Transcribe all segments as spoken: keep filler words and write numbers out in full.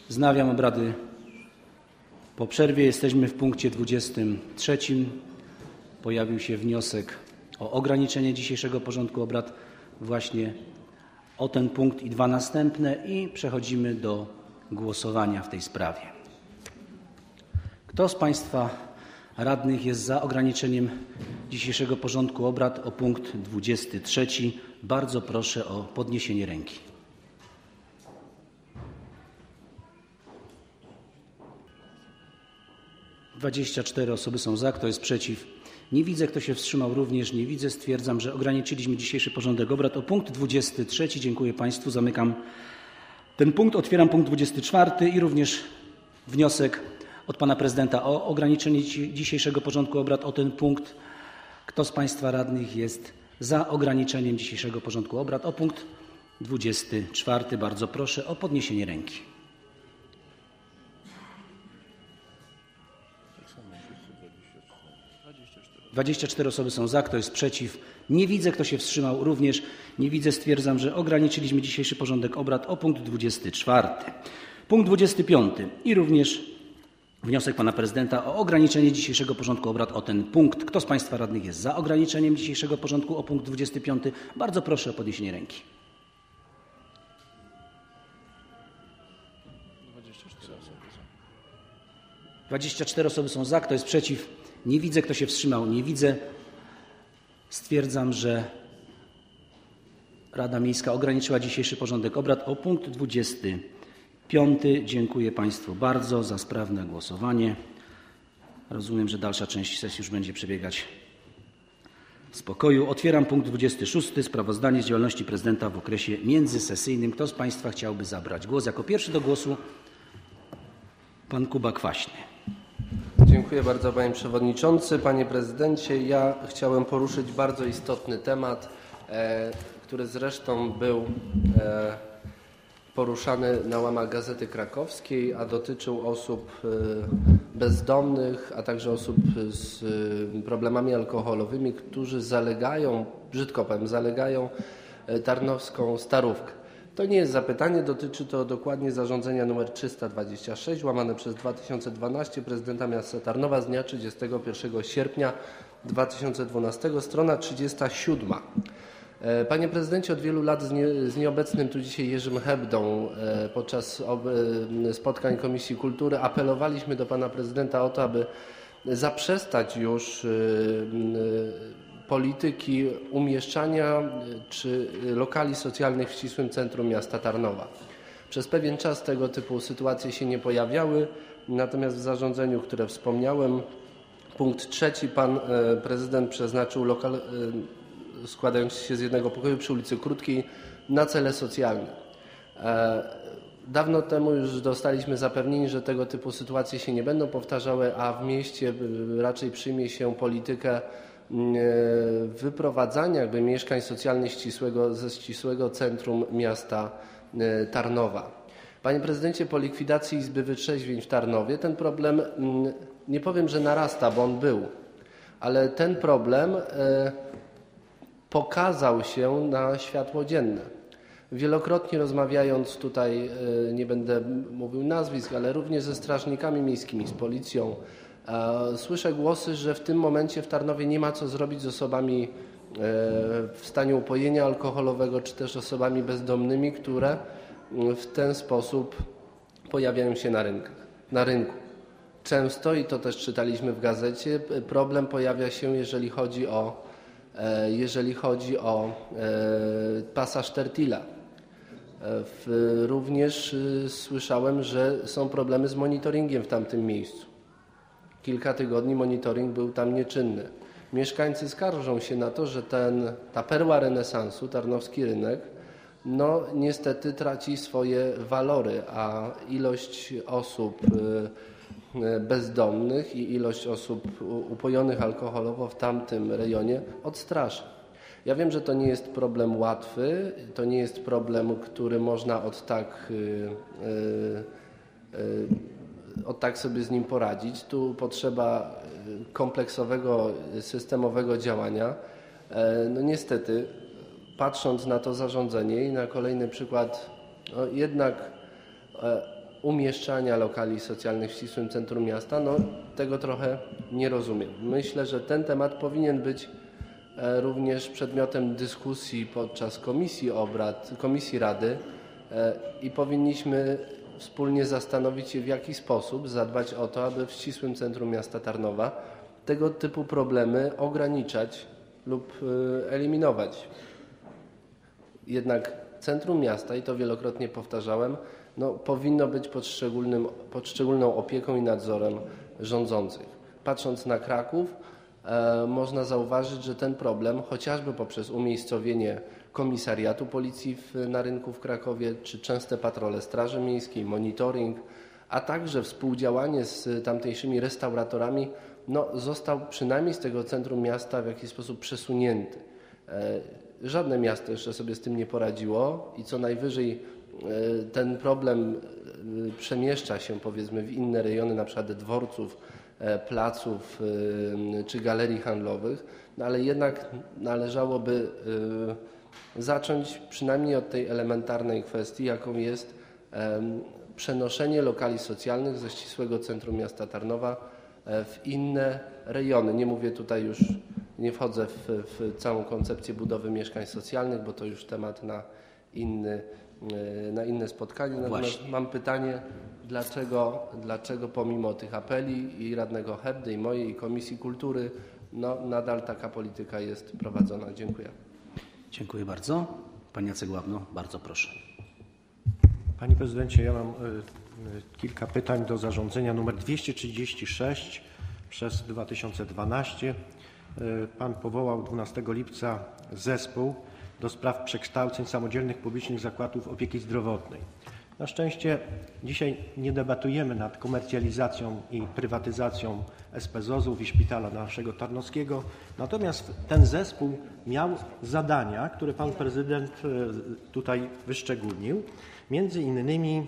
Wznawiam obrady po przerwie. Jesteśmy w punkcie dwudziestym trzecim. Pojawił się wniosek o ograniczenie dzisiejszego porządku obrad właśnie o ten punkt i dwa następne i przechodzimy do głosowania w tej sprawie. Kto z Państwa radnych jest za ograniczeniem dzisiejszego porządku obrad o punkt dwudziesty trzeci? Bardzo proszę o podniesienie ręki. dwadzieścia cztery osoby są za. Kto jest przeciw? Nie widzę. Kto się wstrzymał? Również nie widzę. Stwierdzam, że ograniczyliśmy dzisiejszy porządek obrad o punkt dwudziesty trzeci. Dziękuję Państwu. Zamykam ten punkt. Otwieram punkt dwudziesty czwarty i również wniosek od Pana Prezydenta o ograniczenie dzisiejszego porządku obrad o ten punkt. Kto z Państwa radnych jest za ograniczeniem dzisiejszego porządku obrad o punkt dwudziesty czwarty? Bardzo proszę o podniesienie ręki. dwadzieścia cztery osoby są za. Kto jest przeciw? Nie widzę. Kto się wstrzymał? Również nie widzę. Stwierdzam, że ograniczyliśmy dzisiejszy porządek obrad o punkt dwudziesty czwarty. Punkt dwudziesty piąty i również wniosek Pana Prezydenta o ograniczenie dzisiejszego porządku obrad o ten punkt. Kto z Państwa radnych jest za ograniczeniem dzisiejszego porządku o punkt dwudziesty piąty? Bardzo proszę o podniesienie ręki. dwadzieścia cztery osoby są za. Kto jest przeciw? Nie widzę. Kto się wstrzymał? Nie widzę. Stwierdzam, że Rada Miejska ograniczyła dzisiejszy porządek obrad o punkt dwudziesty piąty. Dziękuję Państwu bardzo za sprawne głosowanie. Rozumiem, że dalsza część sesji już będzie przebiegać w spokoju. Otwieram punkt dwudziesty szósty. Sprawozdanie z działalności prezydenta w okresie międzysesyjnym. Kto z Państwa chciałby zabrać głos? Jako pierwszy do głosu pan Kuba Kwaśny. Dziękuję bardzo, panie przewodniczący. Panie prezydencie, ja chciałem poruszyć bardzo istotny temat, e, który zresztą był e, poruszany na łamach Gazety Krakowskiej, a dotyczył osób e, bezdomnych, a także osób z e, problemami alkoholowymi, którzy zalegają, brzydko powiem, zalegają e, tarnowską Starówkę. To nie jest zapytanie, dotyczy to dokładnie zarządzenia nr trzysta dwadzieścia sześć łamane przez dwa tysiące dwanaście prezydenta miasta Tarnowa z dnia trzydziestego pierwszego sierpnia dwa tysiące dwunastego, strona trzydziesta siódma. Panie prezydencie, od wielu lat z, nie, z nieobecnym tu dzisiaj Jerzym Hebdą podczas ob, spotkań Komisji Kultury apelowaliśmy do pana prezydenta o to, aby zaprzestać już polityki umieszczania czy lokali socjalnych w ścisłym centrum miasta Tarnowa. Przez pewien czas tego typu sytuacje się nie pojawiały, natomiast w zarządzeniu, które wspomniałem, punkt trzeci, pan prezydent przeznaczył lokal składający się z jednego pokoju przy ulicy Krótkiej na cele socjalne. Dawno temu już dostaliśmy zapewnienie, że tego typu sytuacje się nie będą powtarzały, a w mieście raczej przyjmie się politykę wyprowadzania jakby mieszkań socjalnych ścisłego, ze ścisłego centrum miasta Tarnowa. Panie prezydencie, po likwidacji Izby Wytrzeźwień w Tarnowie ten problem, nie powiem, że narasta, bo on był, ale ten problem pokazał się na światło dzienne. Wielokrotnie rozmawiając tutaj, nie będę mówił nazwisk, ale również ze strażnikami miejskimi, z policją, słyszę głosy, że w tym momencie w Tarnowie nie ma co zrobić z osobami w stanie upojenia alkoholowego, czy też osobami bezdomnymi, które w ten sposób pojawiają się na rynkach, na rynku. Często, i to też czytaliśmy w gazecie, problem pojawia się, jeżeli chodzi o, jeżeli chodzi o pasaż Tertila. Również słyszałem, że są problemy z monitoringiem w tamtym miejscu. Kilka tygodni monitoring był tam nieczynny. Mieszkańcy skarżą się na to, że ten, ta perła renesansu, tarnowski rynek, no niestety traci swoje walory, a ilość osób bezdomnych i ilość osób upojonych alkoholowo w tamtym rejonie odstrasza. Ja wiem, że to nie jest problem łatwy, to nie jest problem, który można od tak, yy, yy, od tak sobie z nim poradzić. Tu potrzeba kompleksowego, systemowego działania. No niestety, patrząc na to zarządzenie i na kolejny przykład, no jednak umieszczania lokali socjalnych w ścisłym centrum miasta, no tego trochę nie rozumiem. Myślę, że ten temat powinien być również przedmiotem dyskusji podczas komisji obrad, komisji Rady i powinniśmy wspólnie zastanowić się, w jaki sposób zadbać o to, aby w ścisłym centrum miasta Tarnowa tego typu problemy ograniczać lub eliminować. Jednak centrum miasta, i to wielokrotnie powtarzałem, no, powinno być pod, szczególnym, pod szczególną opieką i nadzorem rządzących. Patrząc na Kraków, e, można zauważyć, że ten problem, chociażby poprzez umiejscowienie komisariatu policji w, na rynku w Krakowie, czy częste patrole Straży Miejskiej, monitoring, a także współdziałanie z tamtejszymi restauratorami, no, został przynajmniej z tego centrum miasta w jakiś sposób przesunięty. E, żadne miasto jeszcze sobie z tym nie poradziło i co najwyżej ten problem przemieszcza się, powiedzmy, w inne rejony, na przykład dworców, placów czy galerii handlowych, no ale jednak należałoby zacząć przynajmniej od tej elementarnej kwestii, jaką jest przenoszenie lokali socjalnych ze ścisłego centrum miasta Tarnowa w inne rejony. Nie mówię tutaj już, nie wchodzę w, w całą koncepcję budowy mieszkań socjalnych, bo to już temat na inny na inne spotkanie. Natomiast Właśnie. mam pytanie, dlaczego, dlaczego pomimo tych apeli i radnego Hebdy, i mojej, i Komisji Kultury, no, nadal taka polityka jest prowadzona. Dziękuję. Dziękuję bardzo. Pani Jacek Ławno, bardzo proszę. Panie prezydencie, ja mam y, y, kilka pytań do zarządzenia numer dwieście trzydzieści sześć przez dwa tysiące dwanaście. Y, pan powołał dwunastego lipca zespół do spraw przekształceń samodzielnych publicznych zakładów opieki zdrowotnej. Na szczęście dzisiaj nie debatujemy nad komercjalizacją i prywatyzacją S P Z ozów i szpitala naszego tarnowskiego, natomiast ten zespół miał zadania, które pan prezydent tutaj wyszczególnił. Między innymi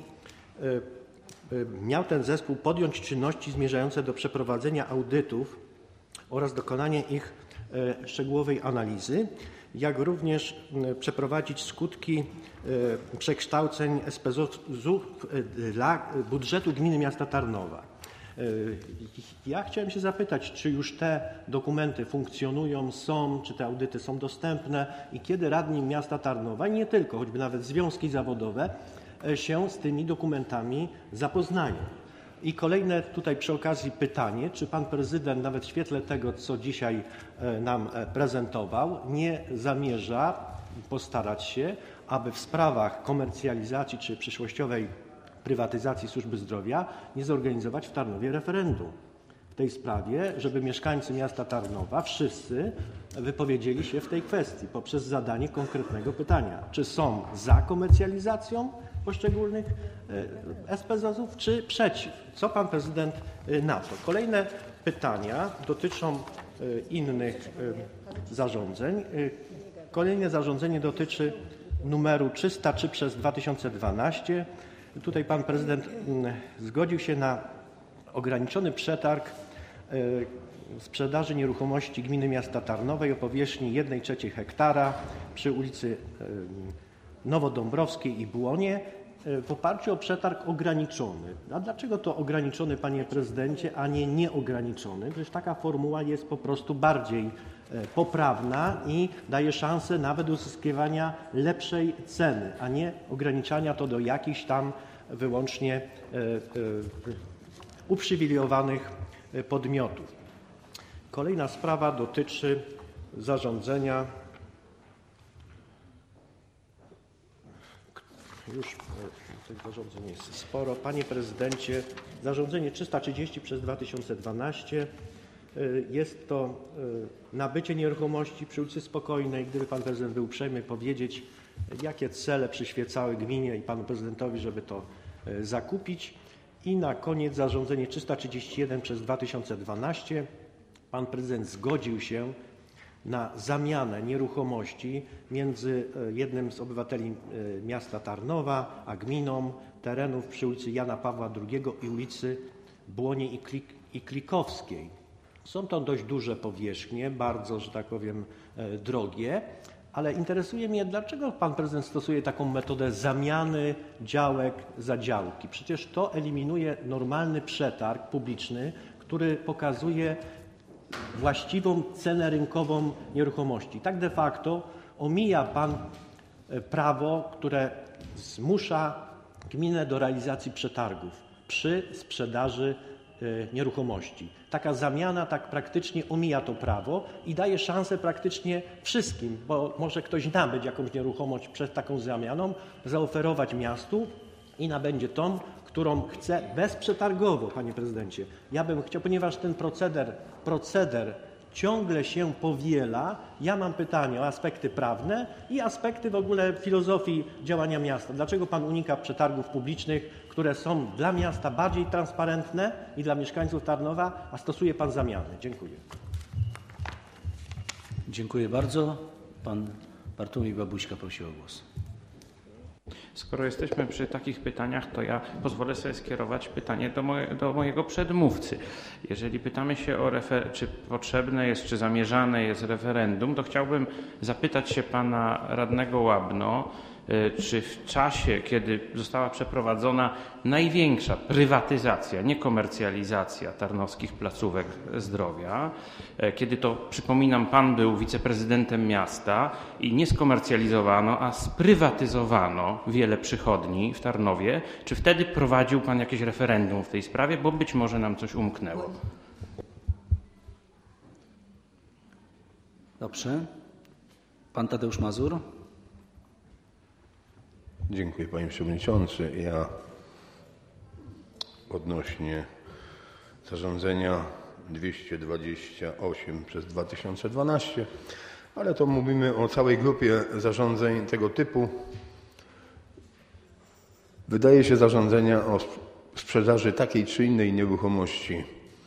miał ten zespół podjąć czynności zmierzające do przeprowadzenia audytów oraz dokonania ich szczegółowej analizy, jak również przeprowadzić skutki przekształceń S P Z ozów dla budżetu gminy miasta Tarnowa. Ja chciałem się zapytać, czy już te dokumenty funkcjonują, są, czy te audyty są dostępne i kiedy radni miasta Tarnowa, i nie tylko, choćby nawet związki zawodowe, się z tymi dokumentami zapoznają. I kolejne tutaj przy okazji pytanie, czy pan prezydent nawet w świetle tego, co dzisiaj nam prezentował, nie zamierza postarać się, aby w sprawach komercjalizacji czy przyszłościowej prywatyzacji służby zdrowia nie zorganizować w Tarnowie referendum w tej sprawie, żeby mieszkańcy miasta Tarnowa wszyscy wypowiedzieli się w tej kwestii poprzez zadanie konkretnego pytania, czy są za komercjalizacją poszczególnych S P Z ozów, czy przeciw? Co pan prezydent na to? Kolejne pytania dotyczą innych zarządzeń. Kolejne zarządzenie dotyczy numeru trzysta trzy przez dwa tysiące dwanaście. Tutaj pan prezydent zgodził się na ograniczony przetarg sprzedaży nieruchomości gminy miasta Tarnowej o powierzchni jednej trzeciej hektara przy ulicy Nowodąbrowskiej i Błonie w oparciu o przetarg ograniczony. A dlaczego to ograniczony, panie prezydencie, a nie nieograniczony? Przecież taka formuła jest po prostu bardziej poprawna i daje szansę nawet uzyskiwania lepszej ceny, a nie ograniczania to do jakichś tam wyłącznie uprzywilejowanych podmiotów. Kolejna sprawa dotyczy zarządzenia. Już tych zarządzeń jest sporo. Panie prezydencie, zarządzenie trzysta trzydzieści przez dwa tysiące dwanaście. Jest to nabycie nieruchomości przy ulicy Spokojnej. Gdyby pan prezydent był uprzejmy powiedzieć, jakie cele przyświecały gminie i panu prezydentowi, żeby to zakupić. I na koniec zarządzenie trzysta trzydzieści jeden przez dwa tysiące dwanaście. Pan prezydent zgodził się na zamianę nieruchomości między jednym z obywateli miasta Tarnowa a gminą terenów przy ulicy Jana Pawła drugiego i ulicy Błoniej i, Klik, i Klikowskiej. Są to dość duże powierzchnie, bardzo, że tak powiem, drogie Ale interesuje mnie, dlaczego pan prezydent stosuje taką metodę zamiany działek za działki. Przecież to eliminuje normalny przetarg publiczny, który pokazuje właściwą cenę rynkową nieruchomości. Tak de facto omija pan prawo, które zmusza gminę do realizacji przetargów przy sprzedaży nieruchomości. Taka zamiana tak praktycznie omija to prawo i daje szansę praktycznie wszystkim, bo może ktoś nabyć jakąś nieruchomość przed taką zamianą, zaoferować miastu i nabędzie tą, którą chce bezprzetargowo, panie prezydencie. Ja bym chciał, ponieważ ten proceder, proceder ciągle się powiela, ja mam pytanie o aspekty prawne i aspekty w ogóle filozofii działania miasta. Dlaczego pan unika przetargów publicznych, które są dla miasta bardziej transparentne i dla mieszkańców Tarnowa, a stosuje pan zamiany? Dziękuję. Dziękuję bardzo. Pan Bartłomiej Babuśka prosił o głos. Skoro jesteśmy przy takich pytaniach, to ja pozwolę sobie skierować pytanie do, moje, do mojego przedmówcy. Jeżeli pytamy się o refer- czy potrzebne jest, czy zamierzane jest referendum, to chciałbym zapytać się pana radnego Łabno, czy w czasie, kiedy została przeprowadzona największa prywatyzacja, nie komercjalizacja tarnowskich placówek zdrowia, kiedy to, przypominam, pan był wiceprezydentem miasta i nie skomercjalizowano, a sprywatyzowano wiele przychodni w Tarnowie, czy wtedy prowadził pan jakieś referendum w tej sprawie, bo być może nam coś umknęło? Dobrze. Pan Tadeusz Mazur. Dziękuję panie przewodniczący. Ja odnośnie zarządzenia dwieście dwadzieścia osiem przez dwa tysiące dwanaście, ale to mówimy o całej grupie zarządzeń tego typu. Wydaje się zarządzenia o sprzedaży takiej czy innej nieruchomości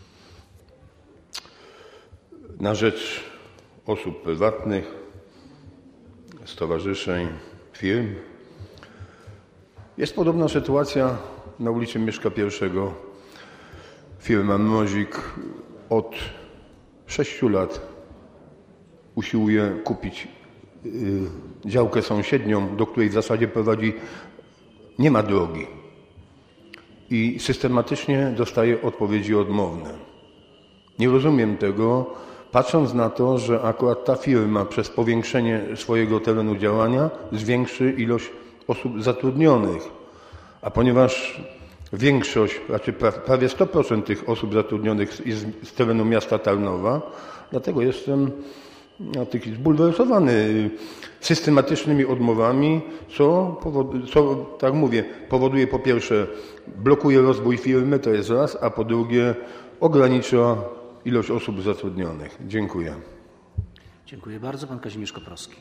na rzecz osób prywatnych, stowarzyszeń, firm. Jest podobna sytuacja na ulicy Mieszka pierwszego. Firma Mrozik od sześciu lat usiłuje kupić działkę sąsiednią, do której w zasadzie prowadzi, nie ma drogi. I systematycznie dostaje odpowiedzi odmowne. Nie rozumiem tego, patrząc na to, że akurat ta firma przez powiększenie swojego terenu działania zwiększy ilość osób zatrudnionych, a ponieważ większość, raczej prawie sto procent tych osób zatrudnionych jest z terenu miasta Tarnowa, dlatego jestem no, taki zbulwersowany systematycznymi odmowami, co, powod, co, tak mówię, powoduje po pierwsze blokuje rozwój firmy, to jest raz, a po drugie ogranicza ilość osób zatrudnionych. Dziękuję. Dziękuję bardzo. Pan Kazimierz Koprowski.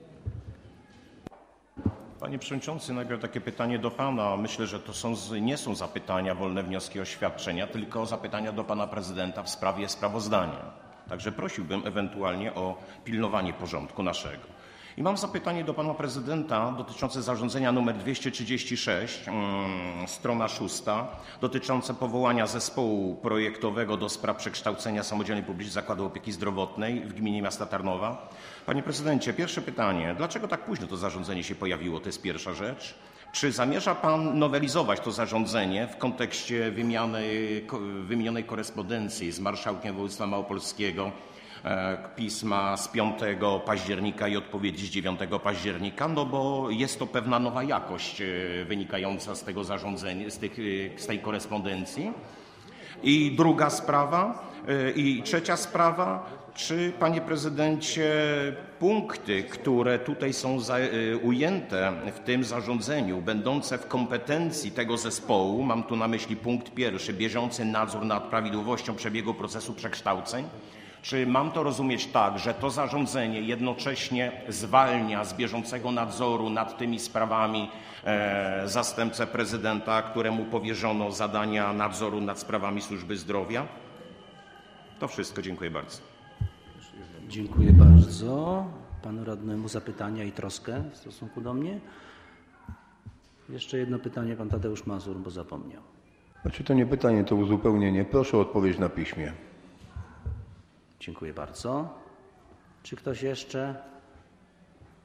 Panie Przewodniczący, najpierw takie pytanie do Pana. Myślę, że to są, nie są zapytania, wolne wnioski, oświadczenia, tylko zapytania do Pana Prezydenta w sprawie sprawozdania. Także prosiłbym ewentualnie o pilnowanie porządku naszego. I mam zapytanie do Pana Prezydenta dotyczące zarządzenia nr dwieście trzydzieści sześć, hmm, strona szósta, dotyczące powołania zespołu projektowego do spraw przekształcenia samodzielnej publicznej zakładu opieki zdrowotnej w gminie miasta Tarnowa. Panie Prezydencie, pierwsze pytanie. Dlaczego tak późno to zarządzenie się pojawiło? To jest pierwsza rzecz. Czy zamierza Pan nowelizować to zarządzenie w kontekście wymiany, wymienionej korespondencji z marszałkiem województwa małopolskiego, pisma z piątego października i odpowiedzi z dziewiątego października, no bo jest to pewna nowa jakość wynikająca z tego zarządzenia, z, tych, z tej korespondencji. I druga sprawa, i trzecia sprawa, czy Panie Prezydencie punkty, które tutaj są za, ujęte w tym zarządzeniu, będące w kompetencji tego zespołu, mam tu na myśli punkt pierwszy, bieżący nadzór nad prawidłowością przebiegu procesu przekształceń, czy mam to rozumieć tak, że to zarządzenie jednocześnie zwalnia z bieżącego nadzoru nad tymi sprawami e, zastępcę prezydenta, któremu powierzono zadania nadzoru nad sprawami służby zdrowia? To wszystko. Dziękuję bardzo. Dziękuję bardzo panu radnemu za pytania i troskę w stosunku do mnie. Jeszcze jedno pytanie, pan Tadeusz Mazur, bo zapomniał. Znaczy to nie pytanie, to uzupełnienie. Proszę o odpowiedź na piśmie. Dziękuję bardzo. Czy ktoś jeszcze?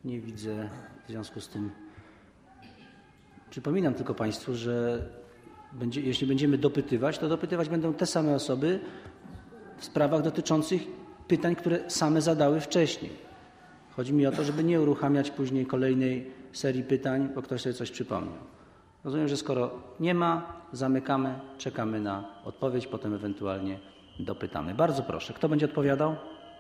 Nie widzę, w związku z tym przypominam tylko Państwu, że będzie, jeśli będziemy dopytywać, to dopytywać będą te same osoby w sprawach dotyczących pytań, które same zadały wcześniej. Chodzi mi o to, żeby nie uruchamiać później kolejnej serii pytań, bo ktoś sobie coś przypomniał. Rozumiem, że skoro nie ma, zamykamy, czekamy na odpowiedź, potem ewentualnie dopytamy. Bardzo proszę. Kto będzie odpowiadał?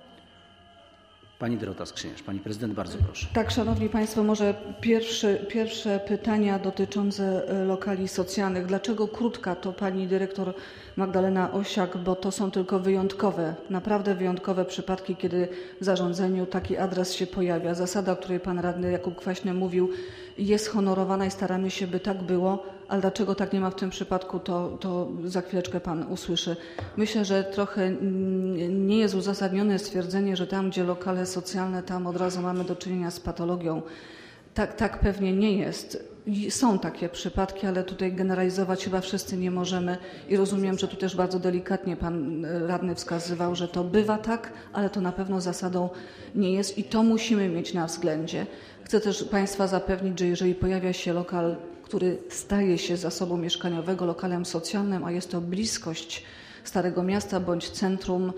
Pani Dorota Skrzyniarz. Pani prezydent, bardzo proszę. Tak, szanowni państwo, może pierwszy, pierwsze pytania dotyczące lokali socjalnych. Dlaczego krótka? To pani dyrektor Magdalena Osiak, bo to są tylko wyjątkowe, naprawdę wyjątkowe przypadki, kiedy w zarządzeniu taki adres się pojawia. Zasada, o której pan radny Jakub Kwaśny mówił, jest honorowana i staramy się, by tak było, ale dlaczego tak nie ma w tym przypadku, to, to za chwileczkę pan usłyszy. Myślę, że trochę nie jest uzasadnione stwierdzenie, że tam, gdzie lokale socjalne, tam od razu mamy do czynienia z patologią. Tak, tak pewnie nie jest. Są takie przypadki, ale tutaj generalizować chyba wszyscy nie możemy i rozumiem, że tu też bardzo delikatnie pan radny wskazywał, że to bywa tak, ale to na pewno zasadą nie jest i to musimy mieć na względzie. Chcę też państwa zapewnić, że jeżeli pojawia się lokal, który staje się zasobu mieszkaniowego lokalem socjalnym, a jest to bliskość Starego Miasta bądź centrum,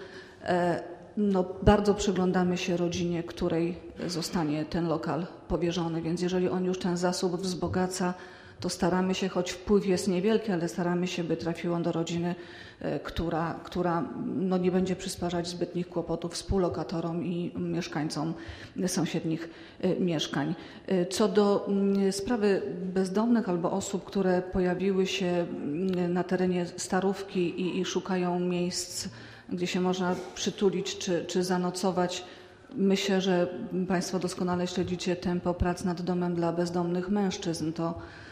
no, bardzo przyglądamy się rodzinie, której zostanie ten lokal powierzony, więc jeżeli on już ten zasób wzbogaca, to staramy się, choć wpływ jest niewielki, ale staramy się, by trafił on do rodziny, która, która no, nie będzie przysparzać zbytnich kłopotów współlokatorom i mieszkańcom sąsiednich mieszkań. Co do sprawy bezdomnych albo osób, które pojawiły się na terenie Starówki i, i szukają miejsc, gdzie się można przytulić czy, czy zanocować. Myślę, że państwo doskonale śledzicie tempo prac nad domem dla bezdomnych mężczyzn. To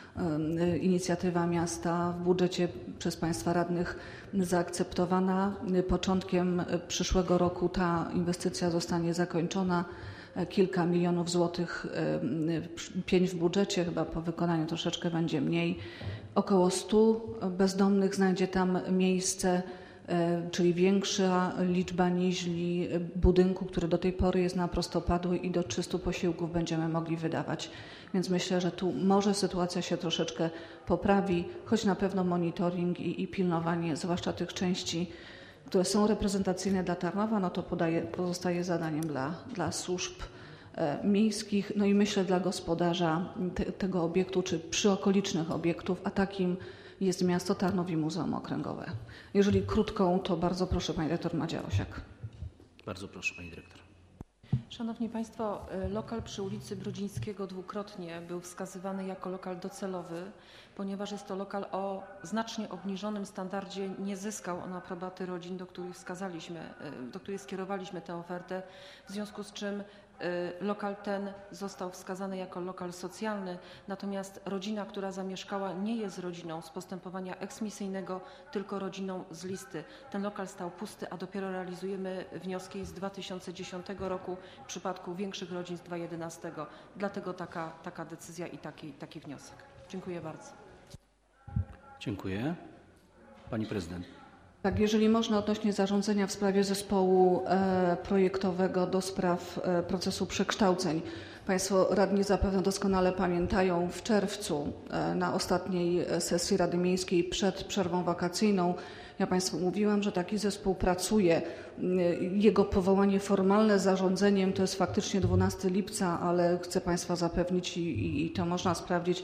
y, inicjatywa miasta w budżecie przez państwa radnych zaakceptowana. Początkiem przyszłego roku ta inwestycja zostanie zakończona. Kilka milionów złotych, y, pięć w budżecie, chyba po wykonaniu troszeczkę będzie mniej. Około stu bezdomnych znajdzie tam miejsce, czyli większa liczba niźli budynku, który do tej pory jest na prostopadły i do trzystu posiłków będziemy mogli wydawać. Więc myślę, że tu może sytuacja się troszeczkę poprawi, choć na pewno monitoring i, i pilnowanie, zwłaszcza tych części, które są reprezentacyjne dla Tarnowa, no to podaje, pozostaje zadaniem dla, dla służb e, miejskich, no i myślę dla gospodarza te, tego obiektu, czy przyokolicznych obiektów, a takim jest miasto Tarnów i Muzeum Okręgowe. Jeżeli krótką, to bardzo proszę pani dyrektor Madzia Osiak. Bardzo proszę pani dyrektor. Szanowni Państwo, lokal przy ulicy Brudzińskiego dwukrotnie był wskazywany jako lokal docelowy, ponieważ jest to lokal o znacznie obniżonym standardzie. Nie zyskał on aprobaty rodzin, do których wskazaliśmy, do których skierowaliśmy tę ofertę, w związku z czym lokal ten został wskazany jako lokal socjalny, natomiast rodzina, która zamieszkała, nie jest rodziną z postępowania eksmisyjnego, tylko rodziną z listy. Ten lokal stał pusty, a dopiero realizujemy wnioski z dwa tysiące dziesiątego roku w przypadku większych rodzin z dwa tysiące jedenastego. Dlatego taka, taka decyzja i taki, taki wniosek. Dziękuję bardzo. Dziękuję. Pani prezydent. Tak, jeżeli można odnośnie zarządzenia w sprawie zespołu e, projektowego do spraw e, procesu przekształceń. Państwo radni zapewne doskonale pamiętają, w czerwcu e, na ostatniej sesji Rady Miejskiej przed przerwą wakacyjną ja Państwu mówiłam, że taki zespół pracuje. Jego powołanie formalne zarządzeniem to jest faktycznie dwunastego lipca, ale chcę Państwa zapewnić i, i, i to można sprawdzić,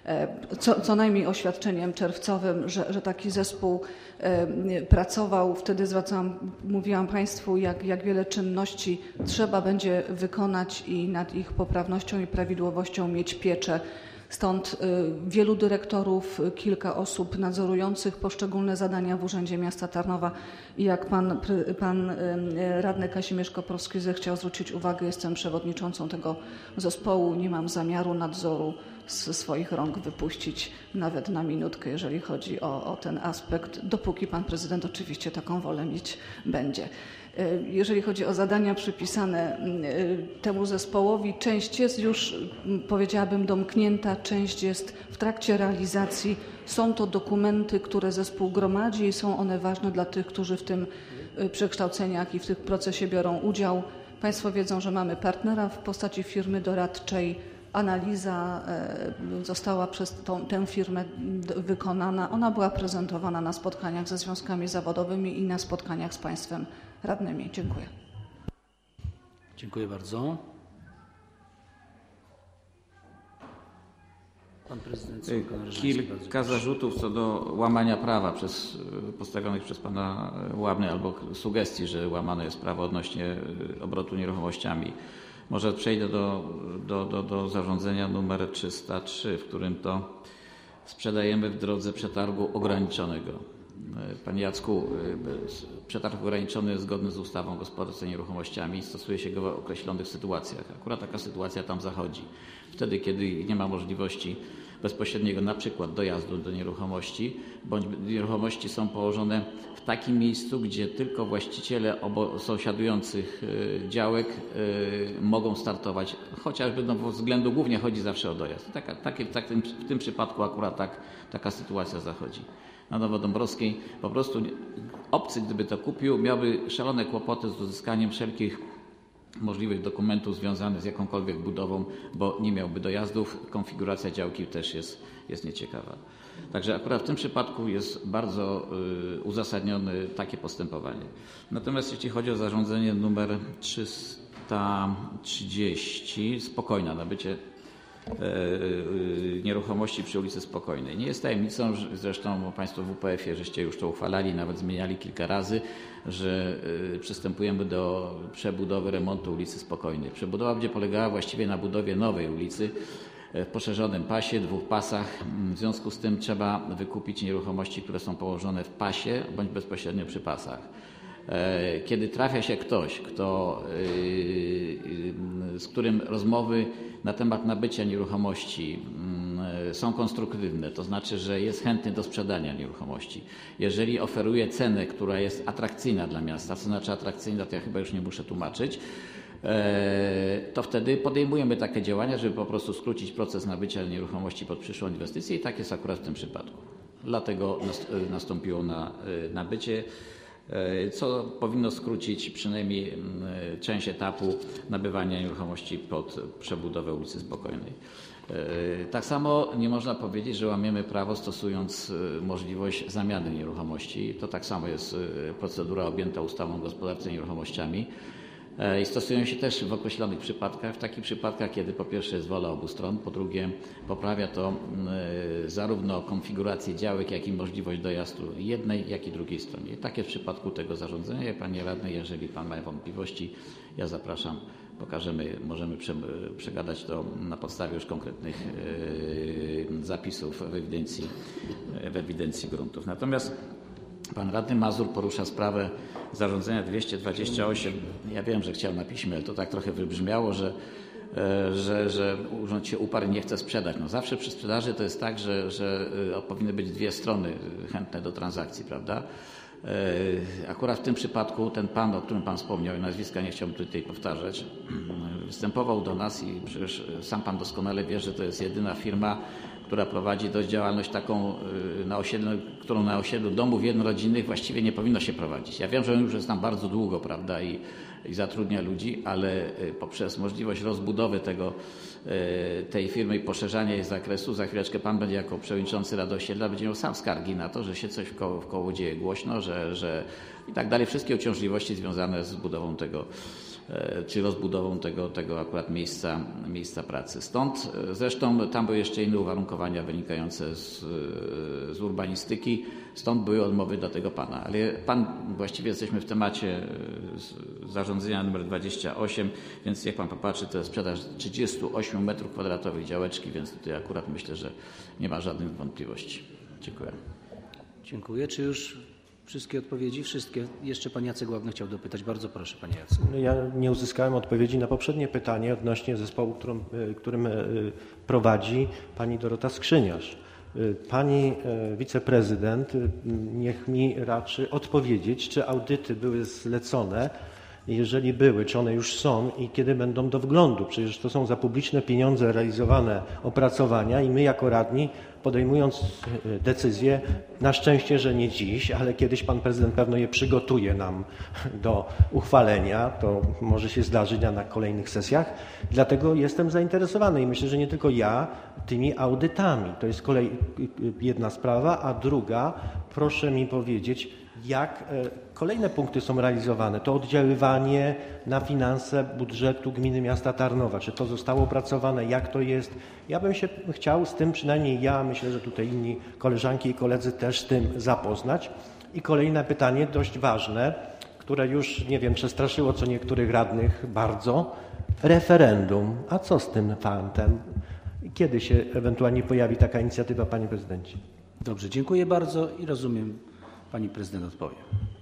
Co, co najmniej oświadczeniem czerwcowym, że, że taki zespół e, pracował. Wtedy zwracałam, mówiłam Państwu, jak, jak wiele czynności trzeba będzie wykonać i nad ich poprawnością i prawidłowością mieć pieczę. Stąd e, wielu dyrektorów, kilka osób nadzorujących poszczególne zadania w Urzędzie Miasta Tarnowa. I jak pan, pan e, radny Kazimierz Koprowski zechciał zwrócić uwagę, jestem przewodniczącą tego zespołu, nie mam zamiaru nadzoru z swoich rąk wypuścić nawet na minutkę, jeżeli chodzi o, o ten aspekt, dopóki pan prezydent oczywiście taką wolę mieć będzie. Jeżeli chodzi o zadania przypisane temu zespołowi, część jest już, powiedziałabym, domknięta, część jest w trakcie realizacji. Są to dokumenty, które zespół gromadzi i są one ważne dla tych, którzy w tym przekształceniach i w tym procesie biorą udział. Państwo wiedzą, że mamy partnera w postaci firmy doradczej. Analiza została przez tą, tę firmę wykonana. Ona była prezentowana na spotkaniach ze związkami zawodowymi i na spotkaniach z państwem radnymi. Dziękuję. Dziękuję bardzo. Pan prezydent Kilka zarzutów co do łamania prawa przez, postawionych przez pana Łabny albo sugestii, że łamane jest prawo odnośnie obrotu nieruchomościami. Może przejdę do, do, do, do zarządzenia numer trzysta trzy, w którym to sprzedajemy w drodze przetargu ograniczonego. Panie Jacku, przetarg ograniczony jest zgodny z ustawą o gospodarce nieruchomościami i stosuje się go w określonych sytuacjach. Akurat taka sytuacja tam zachodzi. Wtedy, kiedy nie ma możliwości bezpośredniego na przykład dojazdu do nieruchomości, bądź nieruchomości są położone w takim miejscu, gdzie tylko właściciele obo- sąsiadujących y, działek y, mogą startować, chociażby no, ze względu głównie chodzi zawsze o dojazd. Taka, takie, tak, w tym przypadku akurat tak, taka sytuacja zachodzi. Na Nowodąbrowskiej po prostu obcy, gdyby to kupił, miałby szalone kłopoty z uzyskaniem wszelkich możliwych dokumentów związanych z jakąkolwiek budową, bo nie miałby dojazdów. Konfiguracja działki też jest, jest nieciekawa. Także akurat w tym przypadku jest bardzo y, uzasadnione takie postępowanie. Natomiast jeśli chodzi o zarządzenie numer trzysta trzydzieści, spokojne nabycie nieruchomości przy ulicy Spokojnej. Nie jest tajemnicą, zresztą Państwo w U P F-ie żeście już to uchwalali, nawet zmieniali kilka razy, że przystępujemy do przebudowy, remontu ulicy Spokojnej. Przebudowa będzie polegała właściwie na budowie nowej ulicy w poszerzonym pasie, dwóch pasach. W związku z tym trzeba wykupić nieruchomości, które są położone w pasie bądź bezpośrednio przy pasach. Kiedy trafia się ktoś, kto, z którym rozmowy na temat nabycia nieruchomości są konstruktywne, to znaczy, że jest chętny do sprzedania nieruchomości. Jeżeli oferuje cenę, która jest atrakcyjna dla miasta, co znaczy atrakcyjna, to ja chyba już nie muszę tłumaczyć, to wtedy podejmujemy takie działania, żeby po prostu skrócić proces nabycia nieruchomości pod przyszłą inwestycję i tak jest akurat w tym przypadku. Dlatego nastąpiło na nabycie, co powinno skrócić przynajmniej część etapu nabywania nieruchomości pod przebudowę ulicy Spokojnej. Tak samo nie można powiedzieć, że łamiemy prawo, stosując możliwość zamiany nieruchomości. To tak samo jest procedura objęta ustawą o gospodarce nieruchomościami. I stosują się też w określonych przypadkach, w takich przypadkach, kiedy po pierwsze jest wola obu stron, po drugie poprawia to zarówno konfigurację działek, jak i możliwość dojazdu jednej, jak i drugiej stronie. Tak jest w przypadku tego zarządzenia. Panie radny, jeżeli Pan ma wątpliwości, ja zapraszam, pokażemy, możemy prze, przegadać to na podstawie już konkretnych zapisów w ewidencji, w ewidencji gruntów. Natomiast Pan radny Mazur porusza sprawę zarządzenia dwieście dwadzieścia osiem. Ja wiem, że chciał na piśmie, ale to tak trochę wybrzmiało, że, że, że urząd się uparł i nie chce sprzedać. No zawsze przy sprzedaży to jest tak, że, że powinny być dwie strony chętne do transakcji, prawda? Akurat w tym przypadku ten pan, o którym Pan wspomniał i nazwiska nie chciałbym tutaj powtarzać, występował do nas i przecież sam Pan doskonale wie, że to jest jedyna firma, która prowadzi dość działalność taką, na osiedlu, którą na osiedlu domów jednorodzinnych właściwie nie powinno się prowadzić. Ja wiem, że on już jest tam bardzo długo, prawda, i, i zatrudnia ludzi, ale poprzez możliwość rozbudowy tego, tej firmy i poszerzania jej zakresu, za chwileczkę Pan będzie jako przewodniczący Rady Osiedla będzie miał sam skargi na to, że się coś w koło, w koło dzieje głośno, że, że i tak dalej. Wszystkie uciążliwości związane z budową tego, czy rozbudową tego, tego akurat miejsca, miejsca pracy. Stąd zresztą tam były jeszcze inne uwarunkowania wynikające z, z urbanistyki, stąd były odmowy dla tego pana. Ale pan, właściwie jesteśmy w temacie zarządzenia numer dwadzieścia osiem, więc jak pan popatrzy, to jest sprzedaż trzydziestu ośmiu metrów kwadratowych działeczki, więc tutaj akurat myślę, że nie ma żadnych wątpliwości. Dziękuję. Dziękuję. Czy już wszystkie odpowiedzi? Wszystkie. Jeszcze pan Jacek Łabny chciał dopytać. Bardzo proszę, panie Jacku. Ja nie uzyskałem odpowiedzi na poprzednie pytanie odnośnie zespołu, którym, którym prowadzi pani Dorota Skrzyniarz. Pani wiceprezydent niech mi raczy odpowiedzieć, czy audyty były zlecone. Jeżeli były, czy one już są i kiedy będą do wglądu? Przecież to są za publiczne pieniądze realizowane opracowania i my jako radni podejmując decyzje, na szczęście, że nie dziś, ale kiedyś pan prezydent pewno je przygotuje nam do uchwalenia, to może się zdarzyć na, na kolejnych sesjach, dlatego jestem zainteresowany i myślę, że nie tylko ja, tymi audytami. To jest kolej, jedna sprawa, a druga, proszę mi powiedzieć, jak kolejne punkty są realizowane. To oddziaływanie na finanse budżetu gminy miasta Tarnowa. Czy to zostało opracowane? Jak to jest? Ja bym się chciał z tym, przynajmniej ja, myślę, że tutaj inni koleżanki i koledzy też z tym zapoznać. I kolejne pytanie, dość ważne, które już, nie wiem, przestraszyło co niektórych radnych bardzo. Referendum. A co z tym fantem? Kiedy się ewentualnie pojawi taka inicjatywa, panie prezydencie? Dobrze, dziękuję bardzo i rozumiem, pani prezydent odpowie.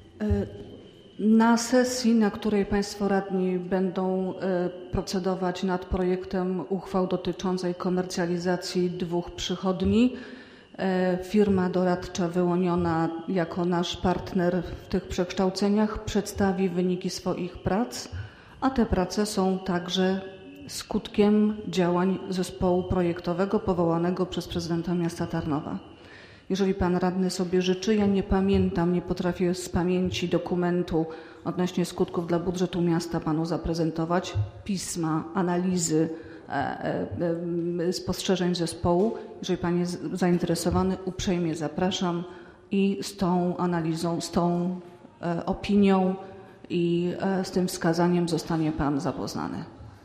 Na sesji, na której państwo radni będą procedować nad projektem uchwał dotyczącej komercjalizacji dwóch przychodni, firma doradcza wyłoniona jako nasz partner w tych przekształceniach przedstawi wyniki swoich prac, a te prace są także skutkiem działań zespołu projektowego powołanego przez prezydenta miasta Tarnowa. Jeżeli pan radny sobie życzy, ja nie pamiętam, nie potrafię z pamięci dokumentu odnośnie skutków dla budżetu miasta panu zaprezentować, pisma, analizy, e, e, spostrzeżeń zespołu. Jeżeli pan jest zainteresowany, uprzejmie zapraszam i z tą analizą, z tą e, opinią i e, z tym wskazaniem zostanie pan zapoznany.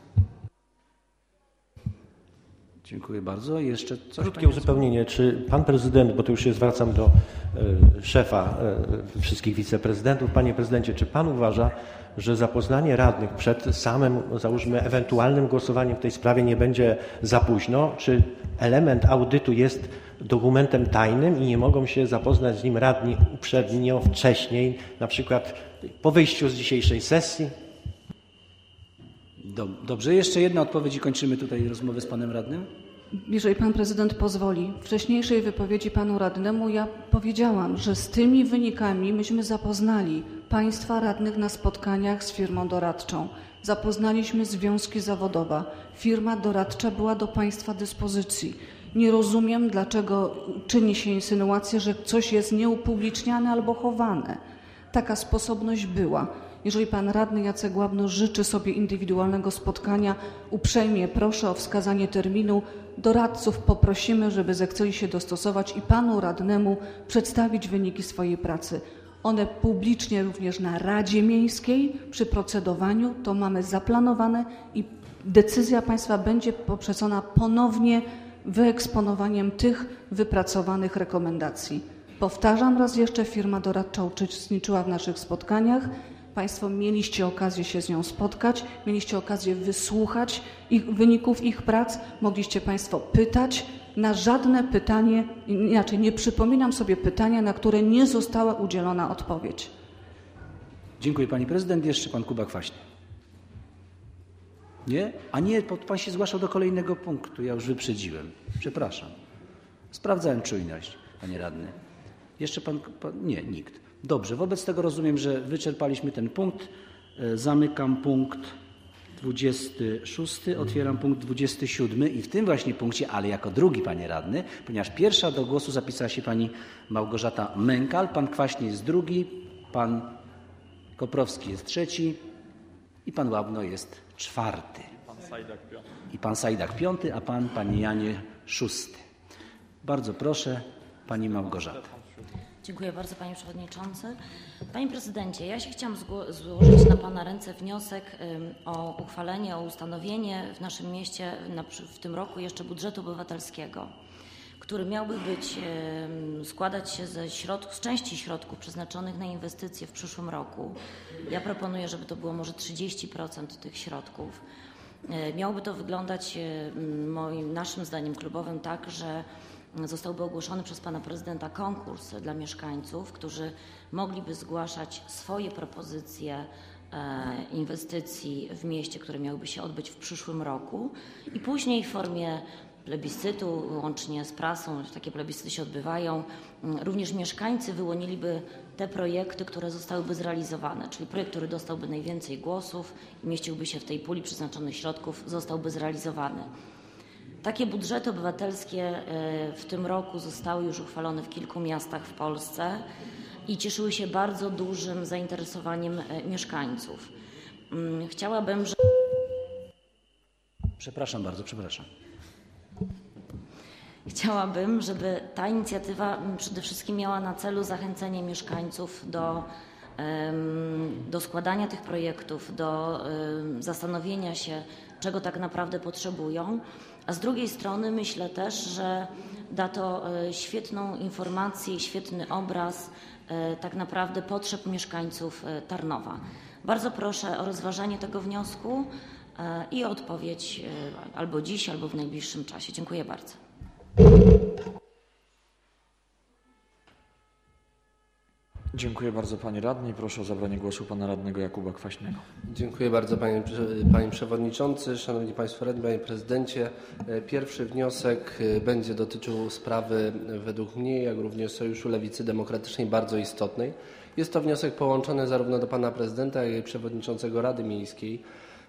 Dziękuję bardzo. Jeszcze coś? Krótkie uzupełnienie. Czy pan prezydent, bo to już się zwracam do y, szefa y, wszystkich wiceprezydentów, panie prezydencie, czy pan uważa, że zapoznanie radnych przed samym, załóżmy, ewentualnym głosowaniem w tej sprawie nie będzie za późno? Czy element audytu jest dokumentem tajnym i nie mogą się zapoznać z nim radni uprzednio, wcześniej, na przykład po wyjściu z dzisiejszej sesji? Dobrze, jeszcze jedna odpowiedź i kończymy tutaj rozmowę z panem radnym. Jeżeli pan prezydent pozwoli, w wcześniejszej wypowiedzi panu radnemu ja powiedziałam, że z tymi wynikami myśmy zapoznali państwa radnych na spotkaniach z firmą doradczą. Zapoznaliśmy związki zawodowe. Firma doradcza była do państwa dyspozycji. Nie rozumiem, dlaczego czyni się insynuację, że coś jest nieupubliczniane albo chowane. Taka sposobność była. Jeżeli pan radny Jacek Łabno życzy sobie indywidualnego spotkania, uprzejmie proszę o wskazanie terminu. Doradców poprosimy, żeby zechceli się dostosować i panu radnemu przedstawić wyniki swojej pracy. One publicznie również na Radzie Miejskiej przy procedowaniu, to mamy zaplanowane i decyzja państwa będzie poprzedzona ponownie wyeksponowaniem tych wypracowanych rekomendacji. Powtarzam raz jeszcze, firma doradcza uczestniczyła w naszych spotkaniach. Państwo mieliście okazję się z nią spotkać, mieliście okazję wysłuchać ich, wyników ich prac, mogliście państwo pytać. Na żadne pytanie, inaczej nie przypominam sobie pytania, na które nie została udzielona odpowiedź. Dziękuję pani prezydent. Jeszcze pan Kuba Kwaśny. Nie? A nie, pan się zgłaszał do kolejnego punktu. Ja już wyprzedziłem. Przepraszam. Sprawdzałem czujność, panie radny. Jeszcze pan, pan... Nie, nikt. Dobrze, wobec tego rozumiem, że wyczerpaliśmy ten punkt. Zamykam punkt dwudziesty szósty, otwieram punkt dwudziesty siódmy i w tym właśnie punkcie, ale jako drugi, panie radny, ponieważ pierwsza do głosu zapisała się pani Małgorzata Mękal, pan Kwaśny jest drugi, pan Koprowski jest trzeci i pan Łabno jest czwarty. I pan Sajdak piąty, a pan, panie Janie, szósty. Bardzo proszę, pani Małgorzata. Dziękuję bardzo, panie przewodniczący. Panie prezydencie, ja się chciałam złożyć na pana ręce wniosek o uchwalenie, o ustanowienie w naszym mieście w tym roku jeszcze budżetu obywatelskiego, który miałby być, składać się ze środków, z części środków przeznaczonych na inwestycje w przyszłym roku. Ja proponuję, żeby to było może trzydzieści procent tych środków. Miałoby to wyglądać moim, naszym zdaniem klubowym tak, że zostałby ogłoszony przez pana prezydenta konkurs dla mieszkańców, którzy mogliby zgłaszać swoje propozycje inwestycji w mieście, które miałyby się odbyć w przyszłym roku i później w formie plebiscytu, łącznie z prasą, takie plebiscyty się odbywają, również mieszkańcy wyłoniliby te projekty, które zostałyby zrealizowane, czyli projekt, który dostałby najwięcej głosów i mieściłby się w tej puli przeznaczonych środków, zostałby zrealizowany. Takie budżety obywatelskie w tym roku zostały już uchwalone w kilku miastach w Polsce i cieszyły się bardzo dużym zainteresowaniem mieszkańców. Chciałabym, że... Przepraszam bardzo, przepraszam. Chciałabym, żeby ta inicjatywa przede wszystkim miała na celu zachęcenie mieszkańców do, do składania tych projektów, do zastanowienia się, czego tak naprawdę potrzebują, a z drugiej strony myślę też, że da to świetną informację i świetny obraz tak naprawdę potrzeb mieszkańców Tarnowa. Bardzo proszę o rozważenie tego wniosku i o odpowiedź albo dziś, albo w najbliższym czasie. Dziękuję bardzo. Dziękuję bardzo Pani Radnej. Proszę o zabranie głosu Pana Radnego Jakuba Kwaśnego. Dziękuję bardzo Panie, Panie Przewodniczący, Szanowni Państwo Radni, Panie Prezydencie. Pierwszy wniosek będzie dotyczył sprawy według mnie, jak również Sojuszu Lewicy Demokratycznej bardzo istotnej. Jest to wniosek połączony zarówno do Pana Prezydenta, jak i Przewodniczącego Rady Miejskiej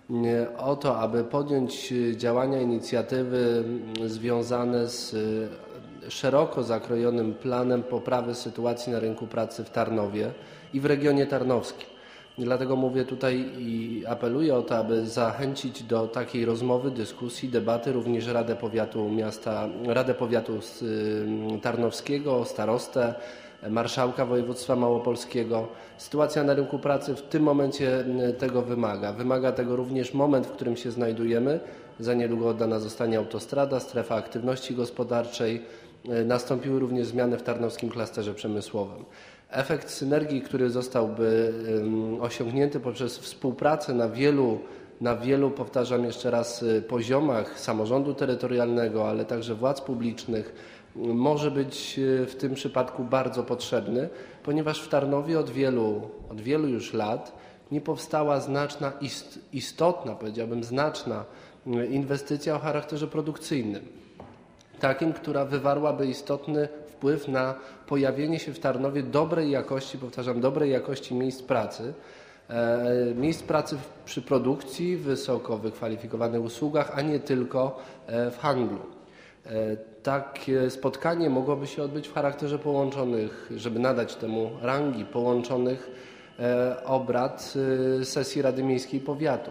o to, aby podjąć działania, inicjatywy związane z szeroko zakrojonym planem poprawy sytuacji na rynku pracy w Tarnowie i w regionie tarnowskim. Dlatego mówię tutaj i apeluję o to, aby zachęcić do takiej rozmowy, dyskusji, debaty również Radę Powiatu miasta, Radę Powiatu Tarnowskiego, starostę, marszałka województwa małopolskiego. Sytuacja na rynku pracy w tym momencie tego wymaga. Wymaga tego również moment, w którym się znajdujemy. Za niedługo oddana zostanie autostrada, strefa aktywności gospodarczej. Nastąpiły również zmiany w tarnowskim klasterze przemysłowym. Efekt synergii, który zostałby osiągnięty poprzez współpracę na wielu, na wielu, powtarzam jeszcze raz, poziomach samorządu terytorialnego, ale także władz publicznych, może być w tym przypadku bardzo potrzebny, ponieważ w Tarnowie od wielu, od wielu już lat nie powstała znaczna, istotna, powiedziałbym znaczna inwestycja o charakterze produkcyjnym. Takim, która wywarłaby istotny wpływ na pojawienie się w Tarnowie dobrej jakości, powtarzam, dobrej jakości miejsc pracy, e, miejsc pracy przy produkcji, wysoko wykwalifikowanych usługach, a nie tylko e, w handlu. E, takie spotkanie mogłoby się odbyć w charakterze połączonych, żeby nadać temu rangi połączonych e, obrad e, sesji Rady Miejskiej Powiatu.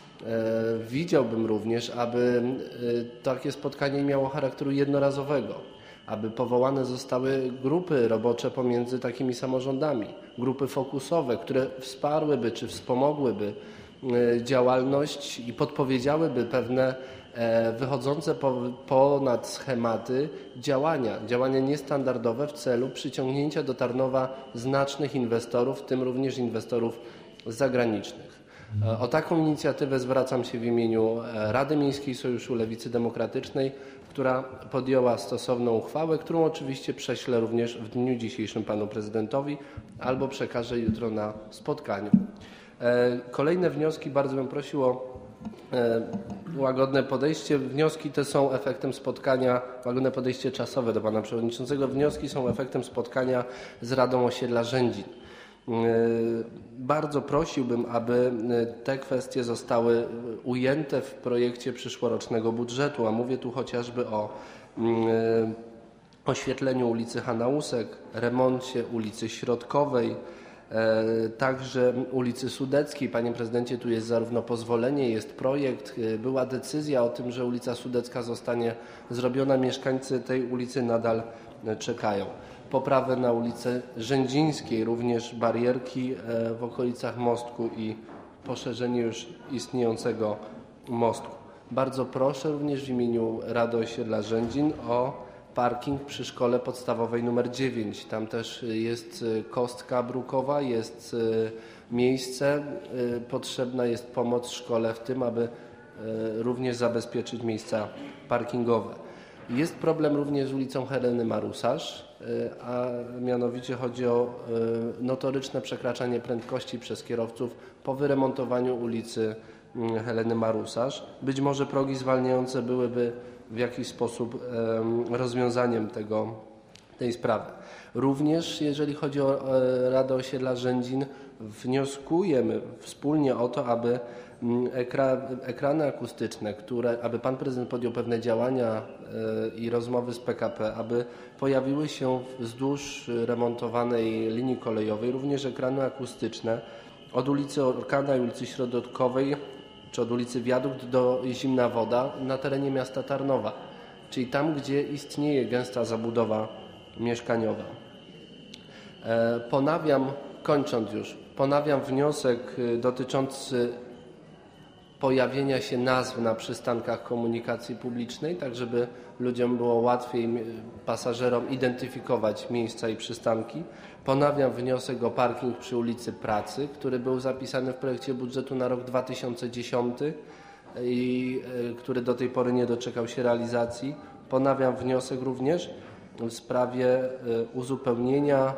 Widziałbym również, aby takie spotkanie miało charakteru jednorazowego, aby powołane zostały grupy robocze pomiędzy takimi samorządami, grupy fokusowe, które wsparłyby czy wspomogłyby działalność i podpowiedziałyby pewne wychodzące ponad schematy działania, działania niestandardowe w celu przyciągnięcia do Tarnowa znacznych inwestorów, w tym również inwestorów zagranicznych. O taką inicjatywę zwracam się w imieniu Rady Miejskiej Sojuszu Lewicy Demokratycznej, która podjęła stosowną uchwałę, którą oczywiście prześlę również w dniu dzisiejszym panu prezydentowi albo przekażę jutro na spotkaniu. Kolejne wnioski, bardzo bym prosił o łagodne podejście. Wnioski te są efektem spotkania, łagodne podejście czasowe do pana przewodniczącego. Wnioski są efektem spotkania z Radą Osiedla Rzędzin. Bardzo prosiłbym, aby te kwestie zostały ujęte w projekcie przyszłorocznego budżetu, a mówię tu chociażby o oświetleniu ulicy Hanausek, remoncie ulicy Środkowej, także ulicy Sudeckiej. Panie prezydencie, tu jest zarówno pozwolenie, jest projekt, była decyzja o tym, że ulica Sudecka zostanie zrobiona. Mieszkańcy tej ulicy nadal czekają. Poprawę na ulicy Rzędzińskiej, również barierki w okolicach mostku i poszerzenie już istniejącego mostku. Bardzo proszę również w imieniu Rady Osiedla Rzędzin o parking przy szkole podstawowej numer dziewięć. Tam też jest kostka brukowa, jest miejsce, potrzebna jest pomoc szkole w tym, aby również zabezpieczyć miejsca parkingowe. Jest problem również z ulicą Heleny Marusarz, a mianowicie chodzi o notoryczne przekraczanie prędkości przez kierowców po wyremontowaniu ulicy Heleny Marusarz. Być może progi zwalniające byłyby w jakiś sposób rozwiązaniem tego tej sprawy. Również jeżeli chodzi o Radę Osiedla Rzędzin, wnioskujemy wspólnie o to, aby ekrany akustyczne, które, aby pan prezydent podjął pewne działania i rozmowy z P K P, aby pojawiły się wzdłuż remontowanej linii kolejowej również ekrany akustyczne od ulicy Orkana i ulicy Środkowej, czy od ulicy Wiadukt do Zimna Woda na terenie miasta Tarnowa, czyli tam, gdzie istnieje gęsta zabudowa mieszkaniowa. Ponawiam, kończąc już, ponawiam wniosek dotyczący pojawienia się nazw na przystankach komunikacji publicznej, tak żeby ludziom było łatwiej, pasażerom identyfikować miejsca i przystanki. Ponawiam wniosek o parking przy ulicy Pracy, który był zapisany w projekcie budżetu na rok dwa tysiące dziesiąty i który do tej pory nie doczekał się realizacji. Ponawiam wniosek również w sprawie uzupełnienia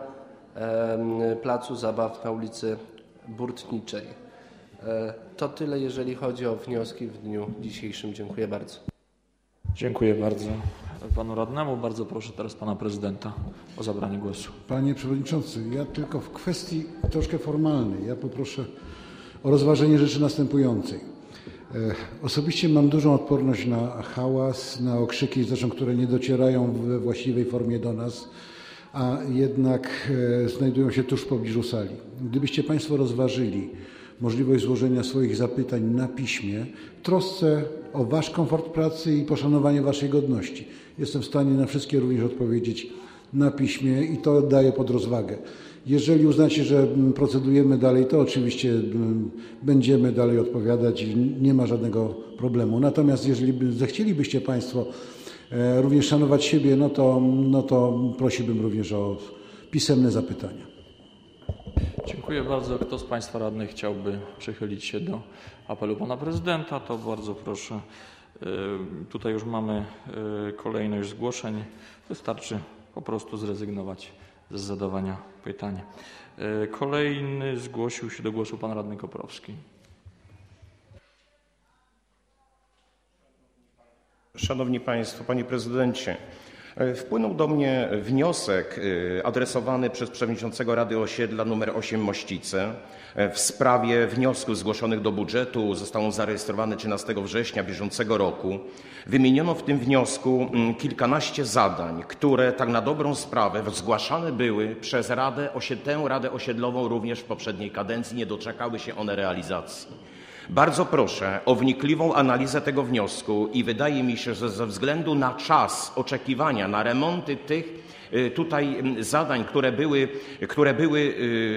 placu zabaw na ulicy Burtniczej. To tyle, jeżeli chodzi o wnioski w dniu dzisiejszym. Dziękuję bardzo. Dziękuję bardzo panu radnemu. Bardzo proszę teraz pana prezydenta o zabranie głosu. Panie przewodniczący, ja tylko w kwestii troszkę formalnej. Ja poproszę o rozważenie rzeczy następującej. Osobiście mam dużą odporność na hałas, na okrzyki, zresztą które nie docierają we właściwej formie do nas, a jednak znajdują się tuż w pobliżu sali. Gdybyście państwo rozważyli możliwość złożenia swoich zapytań na piśmie, w trosce o wasz komfort pracy i poszanowanie waszej godności. Jestem w stanie na wszystkie również odpowiedzieć na piśmie i to daję pod rozwagę. Jeżeli uznacie, że procedujemy dalej, to oczywiście będziemy dalej odpowiadać i nie ma żadnego problemu. Natomiast jeżeli zechcielibyście państwo również szanować siebie, no to, no to prosiłbym również o pisemne zapytania. Dziękuję bardzo. Kto z państwa radnych chciałby przychylić się do apelu pana prezydenta, to bardzo proszę. Tutaj już mamy kolejność zgłoszeń. Wystarczy po prostu zrezygnować z zadawania pytań. Kolejny zgłosił się do głosu pan radny Koprowski. Szanowni Państwo, Panie Prezydencie, wpłynął do mnie wniosek adresowany przez przewodniczącego Rady Osiedla nr osiem Mościce w sprawie wniosków zgłoszonych do budżetu. Został on zarejestrowany trzynastego września bieżącego roku. Wymieniono w tym wniosku kilkanaście zadań, które tak na dobrą sprawę zgłaszane były przez Radę, tę Radę Osiedlową również w poprzedniej kadencji. Nie doczekały się one realizacji. Bardzo proszę o wnikliwą analizę tego wniosku i wydaje mi się, że ze względu na czas oczekiwania na remonty tych tutaj zadań, które były, które były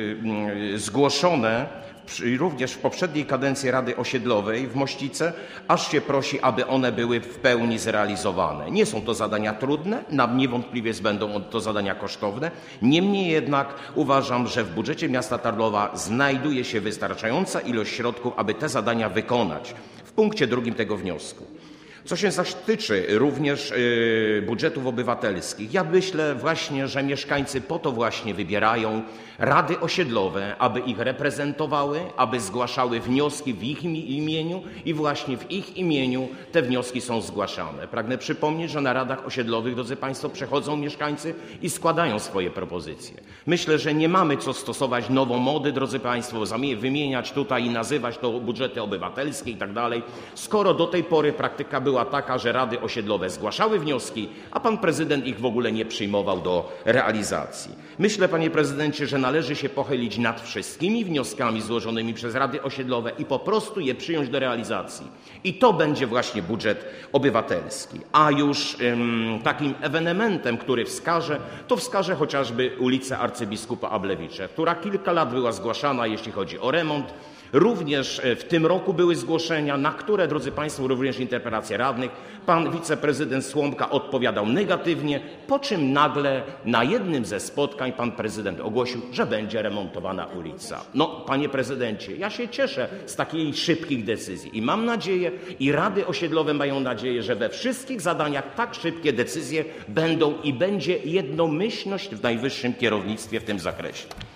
zgłoszone również w poprzedniej kadencji Rady Osiedlowej w Mościce, aż się prosi, aby one były w pełni zrealizowane. Nie są to zadania trudne, niewątpliwie będą to zadania kosztowne. Niemniej jednak uważam, że w budżecie miasta Tarnowa znajduje się wystarczająca ilość środków, aby te zadania wykonać. W punkcie drugim tego wniosku. Co się zaś tyczy również budżetów obywatelskich, ja myślę właśnie, że mieszkańcy po to właśnie wybierają rady osiedlowe, aby ich reprezentowały, aby zgłaszały wnioski w ich imieniu i właśnie w ich imieniu te wnioski są zgłaszane. Pragnę przypomnieć, że na radach osiedlowych, drodzy Państwo, przechodzą mieszkańcy i składają swoje propozycje. Myślę, że nie mamy co stosować nowomody, drodzy Państwo, wymieniać tutaj i nazywać to budżety obywatelskie i tak dalej, skoro do tej pory praktyka była taka, że rady osiedlowe zgłaszały wnioski, a pan prezydent ich w ogóle nie przyjmował do realizacji. Myślę, panie prezydencie, że należy się pochylić nad wszystkimi wnioskami złożonymi przez rady osiedlowe i po prostu je przyjąć do realizacji. I to będzie właśnie budżet obywatelski. A już ym, takim ewenementem, który wskaże, to wskaże chociażby ulicę Arcybiskupa Ablewicza, która kilka lat była zgłaszana, jeśli chodzi o remont. Również w tym roku były zgłoszenia, na które, drodzy Państwo, również interpelacje radnych. Pan wiceprezydent Słomka odpowiadał negatywnie, po czym nagle na jednym ze spotkań pan prezydent ogłosił, że będzie remontowana ulica. No, panie prezydencie, ja się cieszę z takiej szybkich decyzji i mam nadzieję, i rady osiedlowe mają nadzieję, że we wszystkich zadaniach tak szybkie decyzje będą i będzie jednomyślność w najwyższym kierownictwie w tym zakresie.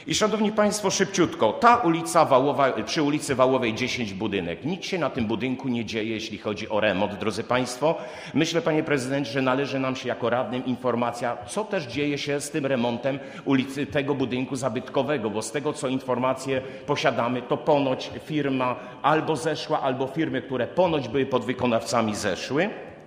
I szanowni państwo, szybciutko, ta ulica Wałowa, przy ulicy Wałowej dziesięć budynek. Nic się na tym budynku nie dzieje, jeśli chodzi o remont, drodzy państwo. Myślę, panie prezydencie, że należy nam się jako radnym informacja, co też dzieje się z tym remontem ulicy, tego budynku zabytkowego, bo z tego, co informacje posiadamy, to ponoć firma albo zeszła, albo firmy, które ponoć były podwykonawcami, zeszły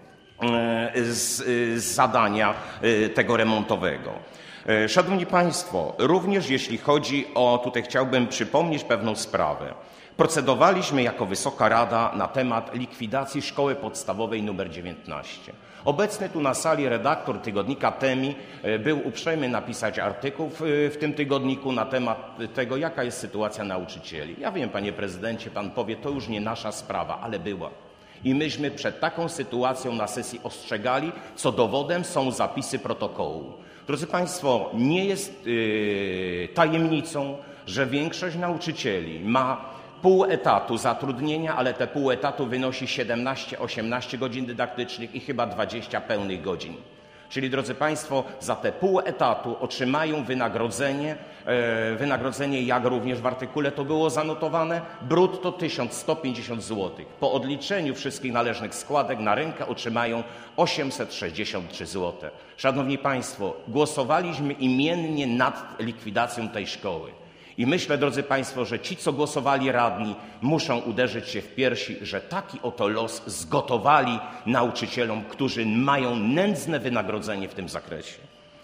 z, z zadania tego remontowego. Szanowni państwo, również jeśli chodzi o, tutaj chciałbym przypomnieć pewną sprawę. Procedowaliśmy jako Wysoka Rada na temat likwidacji Szkoły Podstawowej nr dziewiętnaście. Obecny tu na sali redaktor tygodnika Temi był uprzejmy napisać artykuł w tym tygodniku na temat tego, jaka jest sytuacja nauczycieli. Ja wiem, panie prezydencie, pan powie, to już nie nasza sprawa, ale była. I myśmy przed taką sytuacją na sesji ostrzegali, co dowodem są zapisy protokołu. Drodzy państwo, nie jest yy, tajemnicą, że większość nauczycieli ma pół etatu zatrudnienia, ale te pół etatu wynosi siedemnaście osiemnaście godzin dydaktycznych i chyba dwadzieścia pełnych godzin. Czyli, drodzy państwo, za te pół etatu otrzymają wynagrodzenie, e, wynagrodzenie, jak również w artykule to było zanotowane, brutto tysiąc sto pięćdziesiąt złotych. Po odliczeniu wszystkich należnych składek na rękę otrzymają osiemset sześćdziesiąt trzy złote. Szanowni państwo, głosowaliśmy imiennie nad likwidacją tej szkoły. I myślę, drodzy państwo, że ci, co głosowali radni, muszą uderzyć się w piersi, że taki oto los zgotowali nauczycielom, którzy mają nędzne wynagrodzenie w tym zakresie.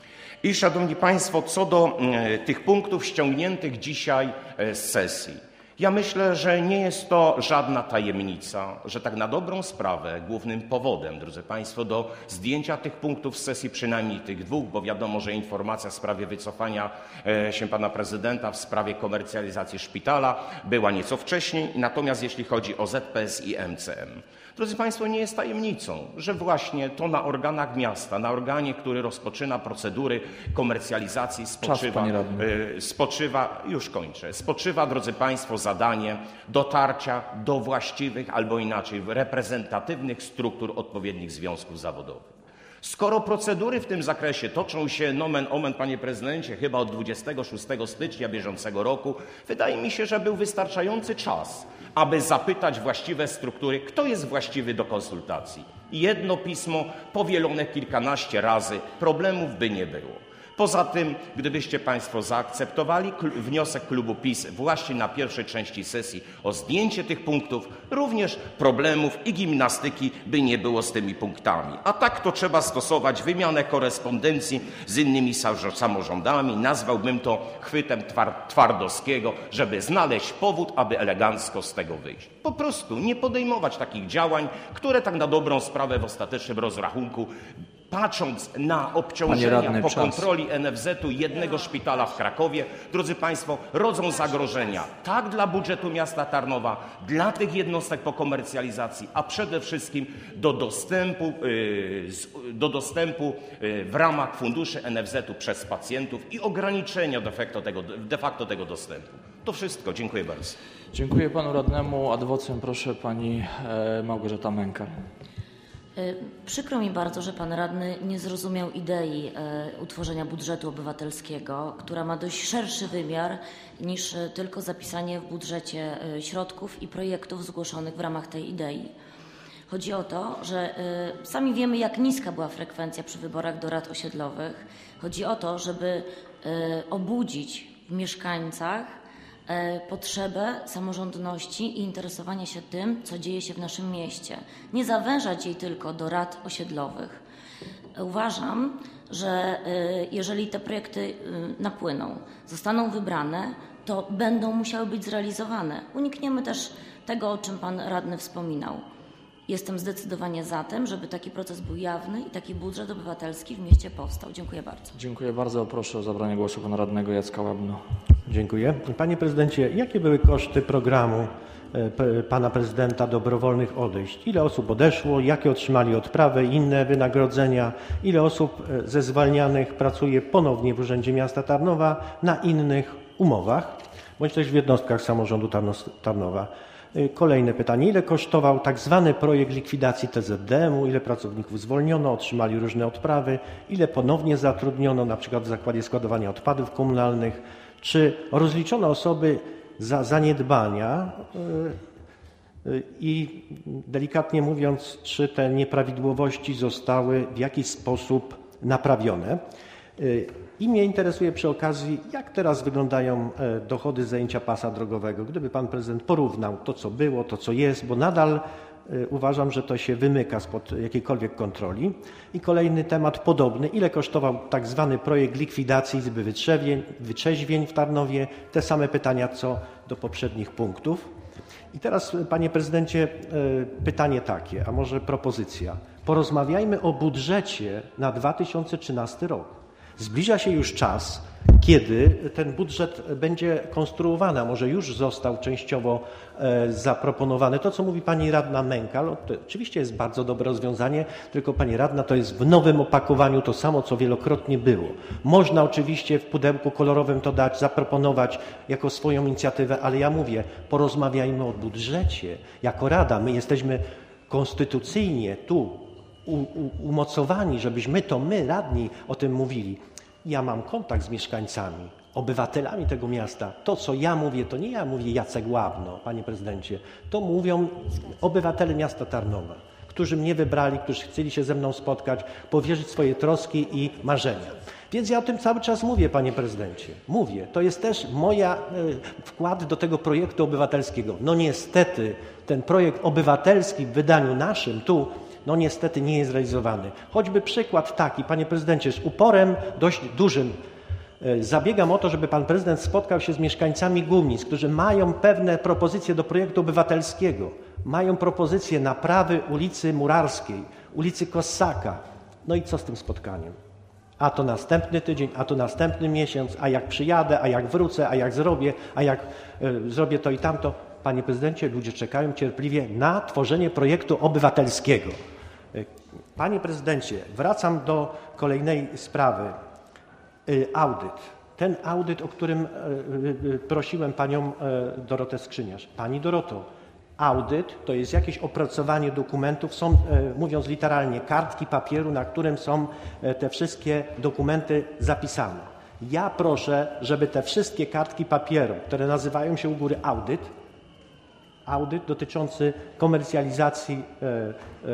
I szanowni państwo, co do e, tych punktów ściągniętych dzisiaj e, z sesji. Ja myślę, że nie jest to żadna tajemnica, że tak na dobrą sprawę głównym powodem, drodzy państwo, do zdjęcia tych punktów z sesji, przynajmniej tych dwóch, bo wiadomo, że informacja w sprawie wycofania się pana prezydenta w sprawie komercjalizacji szpitala była nieco wcześniej, natomiast jeśli chodzi o Z P S i M C M. Drodzy państwo, nie jest tajemnicą, że właśnie to na organach miasta, na organie, który rozpoczyna procedury komercjalizacji, spoczywa, Czas, spoczywa już kończę, spoczywa, drodzy państwo, zadanie dotarcia do właściwych albo inaczej reprezentatywnych struktur odpowiednich związków zawodowych. Skoro procedury w tym zakresie toczą się nomen omen, panie prezydencie, chyba od dwudziestego szóstego stycznia bieżącego roku, wydaje mi się, że był wystarczający czas, aby zapytać właściwe struktury, kto jest właściwy do konsultacji. Jedno pismo powielone kilkanaście razy, problemów by nie było. Poza tym, gdybyście państwo zaakceptowali wniosek klubu PiS właśnie na pierwszej części sesji o zdjęcie tych punktów, również problemów i gimnastyki by nie było z tymi punktami. A tak to trzeba stosować wymianę korespondencji z innymi samorządami. Nazwałbym to chwytem Twardowskiego, żeby znaleźć powód, aby elegancko z tego wyjść. Po prostu nie podejmować takich działań, które tak na dobrą sprawę w ostatecznym rozrachunku, patrząc na obciążenia radny, po czas. kontroli N F Z u jednego szpitala w Krakowie, drodzy państwo, rodzą zagrożenia tak dla budżetu miasta Tarnowa, dla tych jednostek po komercjalizacji, a przede wszystkim do dostępu, do dostępu w ramach funduszy N F Z u przez pacjentów i ograniczenia de facto tego, de facto tego dostępu. To wszystko. Dziękuję bardzo. Dziękuję panu radnemu. Ad vocem proszę pani Małgorzata Męka. Przykro mi bardzo, że pan radny nie zrozumiał idei utworzenia budżetu obywatelskiego, która ma dość szerszy wymiar niż tylko zapisanie w budżecie środków i projektów zgłoszonych w ramach tej idei. Chodzi o to, że sami wiemy, jak niska była frekwencja przy wyborach do rad osiedlowych. Chodzi o to, żeby obudzić w mieszkańcach potrzebę samorządności i interesowania się tym, co dzieje się w naszym mieście. Nie zawężać jej tylko do rad osiedlowych. Uważam, że jeżeli te projekty napłyną, zostaną wybrane, to będą musiały być zrealizowane. Unikniemy też tego, o czym pan radny wspominał. Jestem zdecydowanie za tym, żeby taki proces był jawny i taki budżet obywatelski w mieście powstał. Dziękuję bardzo. Dziękuję bardzo. Proszę o zabranie głosu pana radnego Jacka Łabno. Dziękuję. Panie prezydencie, jakie były koszty programu pana prezydenta dobrowolnych odejść? Ile osób odeszło? Jakie otrzymali odprawy, inne wynagrodzenia? Ile osób ze zwalnianych pracuje ponownie w Urzędzie Miasta Tarnowa na innych umowach, bądź też w jednostkach samorządu Tarnowa? Kolejne pytanie. Ile kosztował tak zwany projekt likwidacji T Z D M u? Ile pracowników zwolniono, otrzymali różne odprawy? Ile ponownie zatrudniono, na przykład w Zakładzie Składowania Odpadów Komunalnych? Czy rozliczono osoby za zaniedbania i delikatnie mówiąc, czy te nieprawidłowości zostały w jakiś sposób naprawione? I mnie interesuje przy okazji, jak teraz wyglądają dochody z zajęcia pasa drogowego. Gdyby pan prezydent porównał to, co było, to, co jest, bo nadal uważam, że to się wymyka spod jakiejkolwiek kontroli. I kolejny temat podobny. Ile kosztował tak zwany projekt likwidacji Izby Wytrzeźwień, wytrzeźwień w Tarnowie? Te same pytania, co do poprzednich punktów. I teraz, panie prezydencie, pytanie takie, a może propozycja. Porozmawiajmy o budżecie na dwa tysiące trzynasty rok. Zbliża się już czas, kiedy ten budżet będzie konstruowany, a może już został częściowo zaproponowany. To, co mówi pani radna Mękal, to oczywiście jest bardzo dobre rozwiązanie, tylko pani radna, to jest w nowym opakowaniu to samo, co wielokrotnie było. Można oczywiście w pudełku kolorowym to dać, zaproponować jako swoją inicjatywę, ale ja mówię, porozmawiajmy o budżecie. Jako Rada my jesteśmy konstytucyjnie tu umocowani, żebyśmy to my, radni, o tym mówili. Ja mam kontakt z mieszkańcami, obywatelami tego miasta. To, co ja mówię, to nie ja mówię Jacek Ławno, panie prezydencie. To mówią obywatele miasta Tarnowa, którzy mnie wybrali, którzy chcieli się ze mną spotkać, powierzyć swoje troski i marzenia. Więc ja o tym cały czas mówię, panie prezydencie. Mówię. To jest też moja y, wkład do tego projektu obywatelskiego. No niestety ten projekt obywatelski w wydaniu naszym tu no niestety nie jest realizowany. Choćby przykład taki, panie prezydencie, z uporem dość dużym zabiegam o to, żeby pan prezydent spotkał się z mieszkańcami Gumnic, którzy mają pewne propozycje do projektu obywatelskiego. Mają propozycje naprawy ulicy Murarskiej, ulicy Kossaka. No i co z tym spotkaniem? A to następny tydzień, a to następny miesiąc, a jak przyjadę, a jak wrócę, a jak zrobię, a jak y, zrobię to i tamto. Panie prezydencie, ludzie czekają cierpliwie na tworzenie projektu obywatelskiego. Panie prezydencie, wracam do kolejnej sprawy. Audyt. Ten audyt, o którym prosiłem panią Dorotę Skrzyniarz. Pani Doroto, audyt to jest jakieś opracowanie dokumentów, są, mówiąc literalnie, kartki papieru, na którym są te wszystkie dokumenty zapisane. Ja proszę, żeby te wszystkie kartki papieru, które nazywają się u góry audyt, audyt dotyczący komercjalizacji e, e,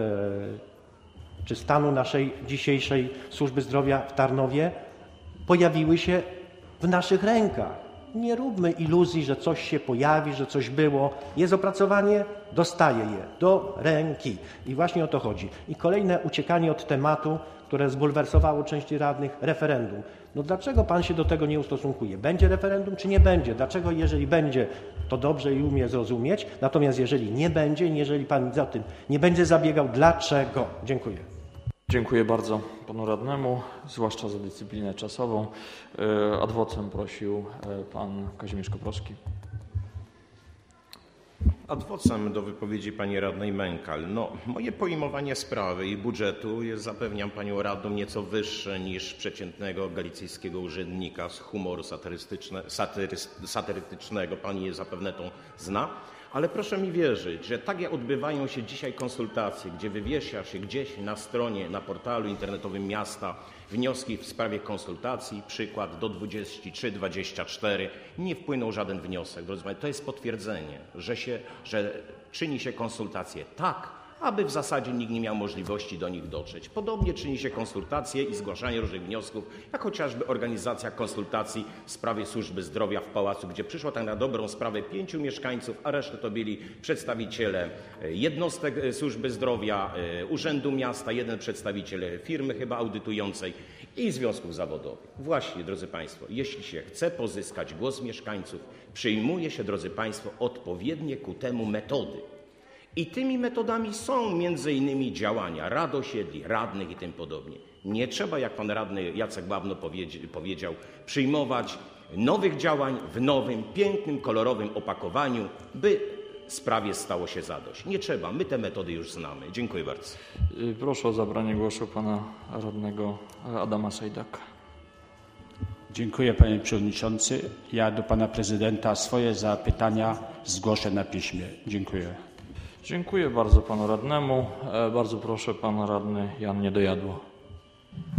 czy stanu naszej dzisiejszej służby zdrowia w Tarnowie pojawiły się w naszych rękach. Nie róbmy iluzji, że coś się pojawi, że coś było. Jest opracowanie, dostaję je do ręki. I właśnie o to chodzi. I kolejne uciekanie od tematu, które zbulwersowało części radnych, referendum. No dlaczego pan się do tego nie ustosunkuje? Będzie referendum, czy nie będzie? Dlaczego, jeżeli będzie, to dobrze i umie zrozumieć, natomiast jeżeli nie będzie, jeżeli pan za tym nie będzie zabiegał, dlaczego? Dziękuję. Dziękuję bardzo panu radnemu, zwłaszcza za dyscyplinę czasową. Adwocem prosił pan Kazimierz Koprowski. Adwocem do wypowiedzi pani radnej Mękal. No, moje pojmowanie sprawy i budżetu jest, zapewniam panią radną, nieco wyższe niż przeciętnego galicyjskiego urzędnika z humoru satyrystyczne, satyryst, satyrycznego. Pani je zapewne to zna. Ale proszę mi wierzyć, że tak jak odbywają się dzisiaj konsultacje, gdzie wywiesza się gdzieś na stronie, na portalu internetowym miasta wnioski w sprawie konsultacji, przykład do dwudziestu trzech dwudziestu czterech, nie wpłynął żaden wniosek. Drodzy Państwo, to jest potwierdzenie, że, się, że czyni się konsultacje tak, aby w zasadzie nikt nie miał możliwości do nich dotrzeć. Podobnie czyni się konsultacje i zgłaszanie różnych wniosków, jak chociażby organizacja konsultacji w sprawie służby zdrowia w Pałacu, gdzie przyszło tak na dobrą sprawę pięciu mieszkańców, a resztę to byli przedstawiciele jednostek służby zdrowia, Urzędu Miasta, jeden przedstawiciel firmy chyba audytującej i związków zawodowych. Właśnie, drodzy Państwo, jeśli się chce pozyskać głos mieszkańców, przyjmuje się, drodzy Państwo, odpowiednie ku temu metody. I tymi metodami są między innymi działania rad osiedli, radnych i tym podobnie. Nie trzeba, jak pan radny Jacek Ławno powiedział, przyjmować nowych działań w nowym, pięknym, kolorowym opakowaniu, by sprawie stało się zadość. Nie trzeba, my te metody już znamy. Dziękuję bardzo. Proszę o zabranie głosu pana radnego Adama Sajdaka. Dziękuję panie przewodniczący. Ja do pana prezydenta swoje zapytania zgłoszę na piśmie. Dziękuję. Dziękuję bardzo panu radnemu. Bardzo proszę pan radny Jan Niedojadło. Dziękuję.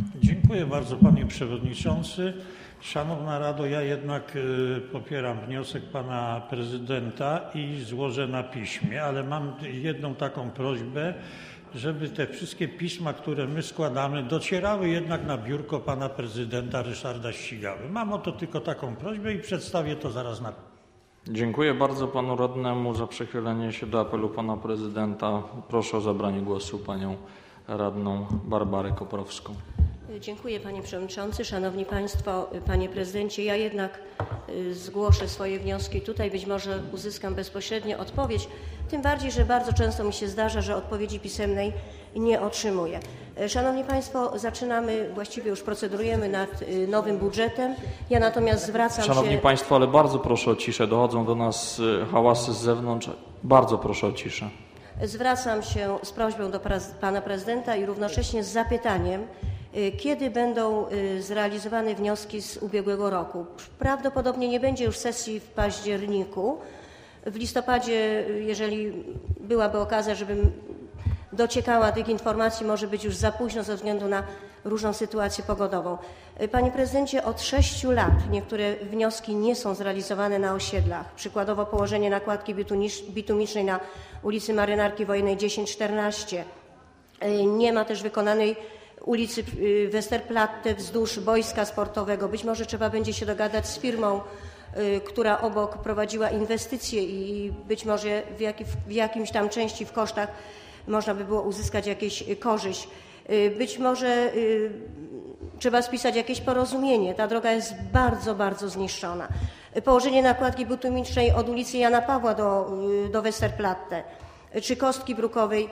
Dziękuję bardzo panie przewodniczący. Szanowna Rado, ja jednak y, popieram wniosek pana prezydenta i złożę na piśmie, ale mam jedną taką prośbę, żeby te wszystkie pisma, które my składamy, docierały jednak na biurko pana prezydenta Ryszarda Ścigały. Mam o to tylko taką prośbę i przedstawię to zaraz na... Dziękuję bardzo panu radnemu za przychylenie się do apelu pana prezydenta. Proszę o zabranie głosu panią radną Barbarę Koprowską. Dziękuję panie przewodniczący. Szanowni państwo, panie prezydencie, ja jednak zgłoszę swoje wnioski tutaj. Być może uzyskam bezpośrednio odpowiedź. Tym bardziej, że bardzo często mi się zdarza, że odpowiedzi pisemnej nie otrzymuję. Szanowni państwo, zaczynamy, właściwie już procedujemy nad nowym budżetem. Ja natomiast zwracam Szanowni się... Szanowni państwo, ale bardzo proszę o ciszę. Dochodzą do nas hałasy z zewnątrz. Bardzo proszę o ciszę. Zwracam się z prośbą do pana prezydenta i równocześnie z zapytaniem, kiedy będą zrealizowane wnioski z ubiegłego roku. Prawdopodobnie nie będzie już sesji w październiku. W listopadzie, jeżeli byłaby okazja, żebym dociekała tych informacji, może być już za późno ze względu na różną sytuację pogodową. Panie prezydencie, od sześciu lat niektóre wnioski nie są zrealizowane na osiedlach. Przykładowo położenie nakładki bitumicznej na ulicy Marynarki Wojennej dziesięć czternaście. Nie ma też wykonanej ulicy Westerplatte wzdłuż boiska sportowego. Być może trzeba będzie się dogadać z firmą, która obok prowadziła inwestycje i być może w, jak, w jakimś tam części w kosztach można by było uzyskać jakąś korzyść. Być może trzeba spisać jakieś porozumienie. Ta droga jest bardzo, bardzo zniszczona. Położenie nakładki bitumicznej od ulicy Jana Pawła do, do Westerplatte, czy Kostki Brukowej,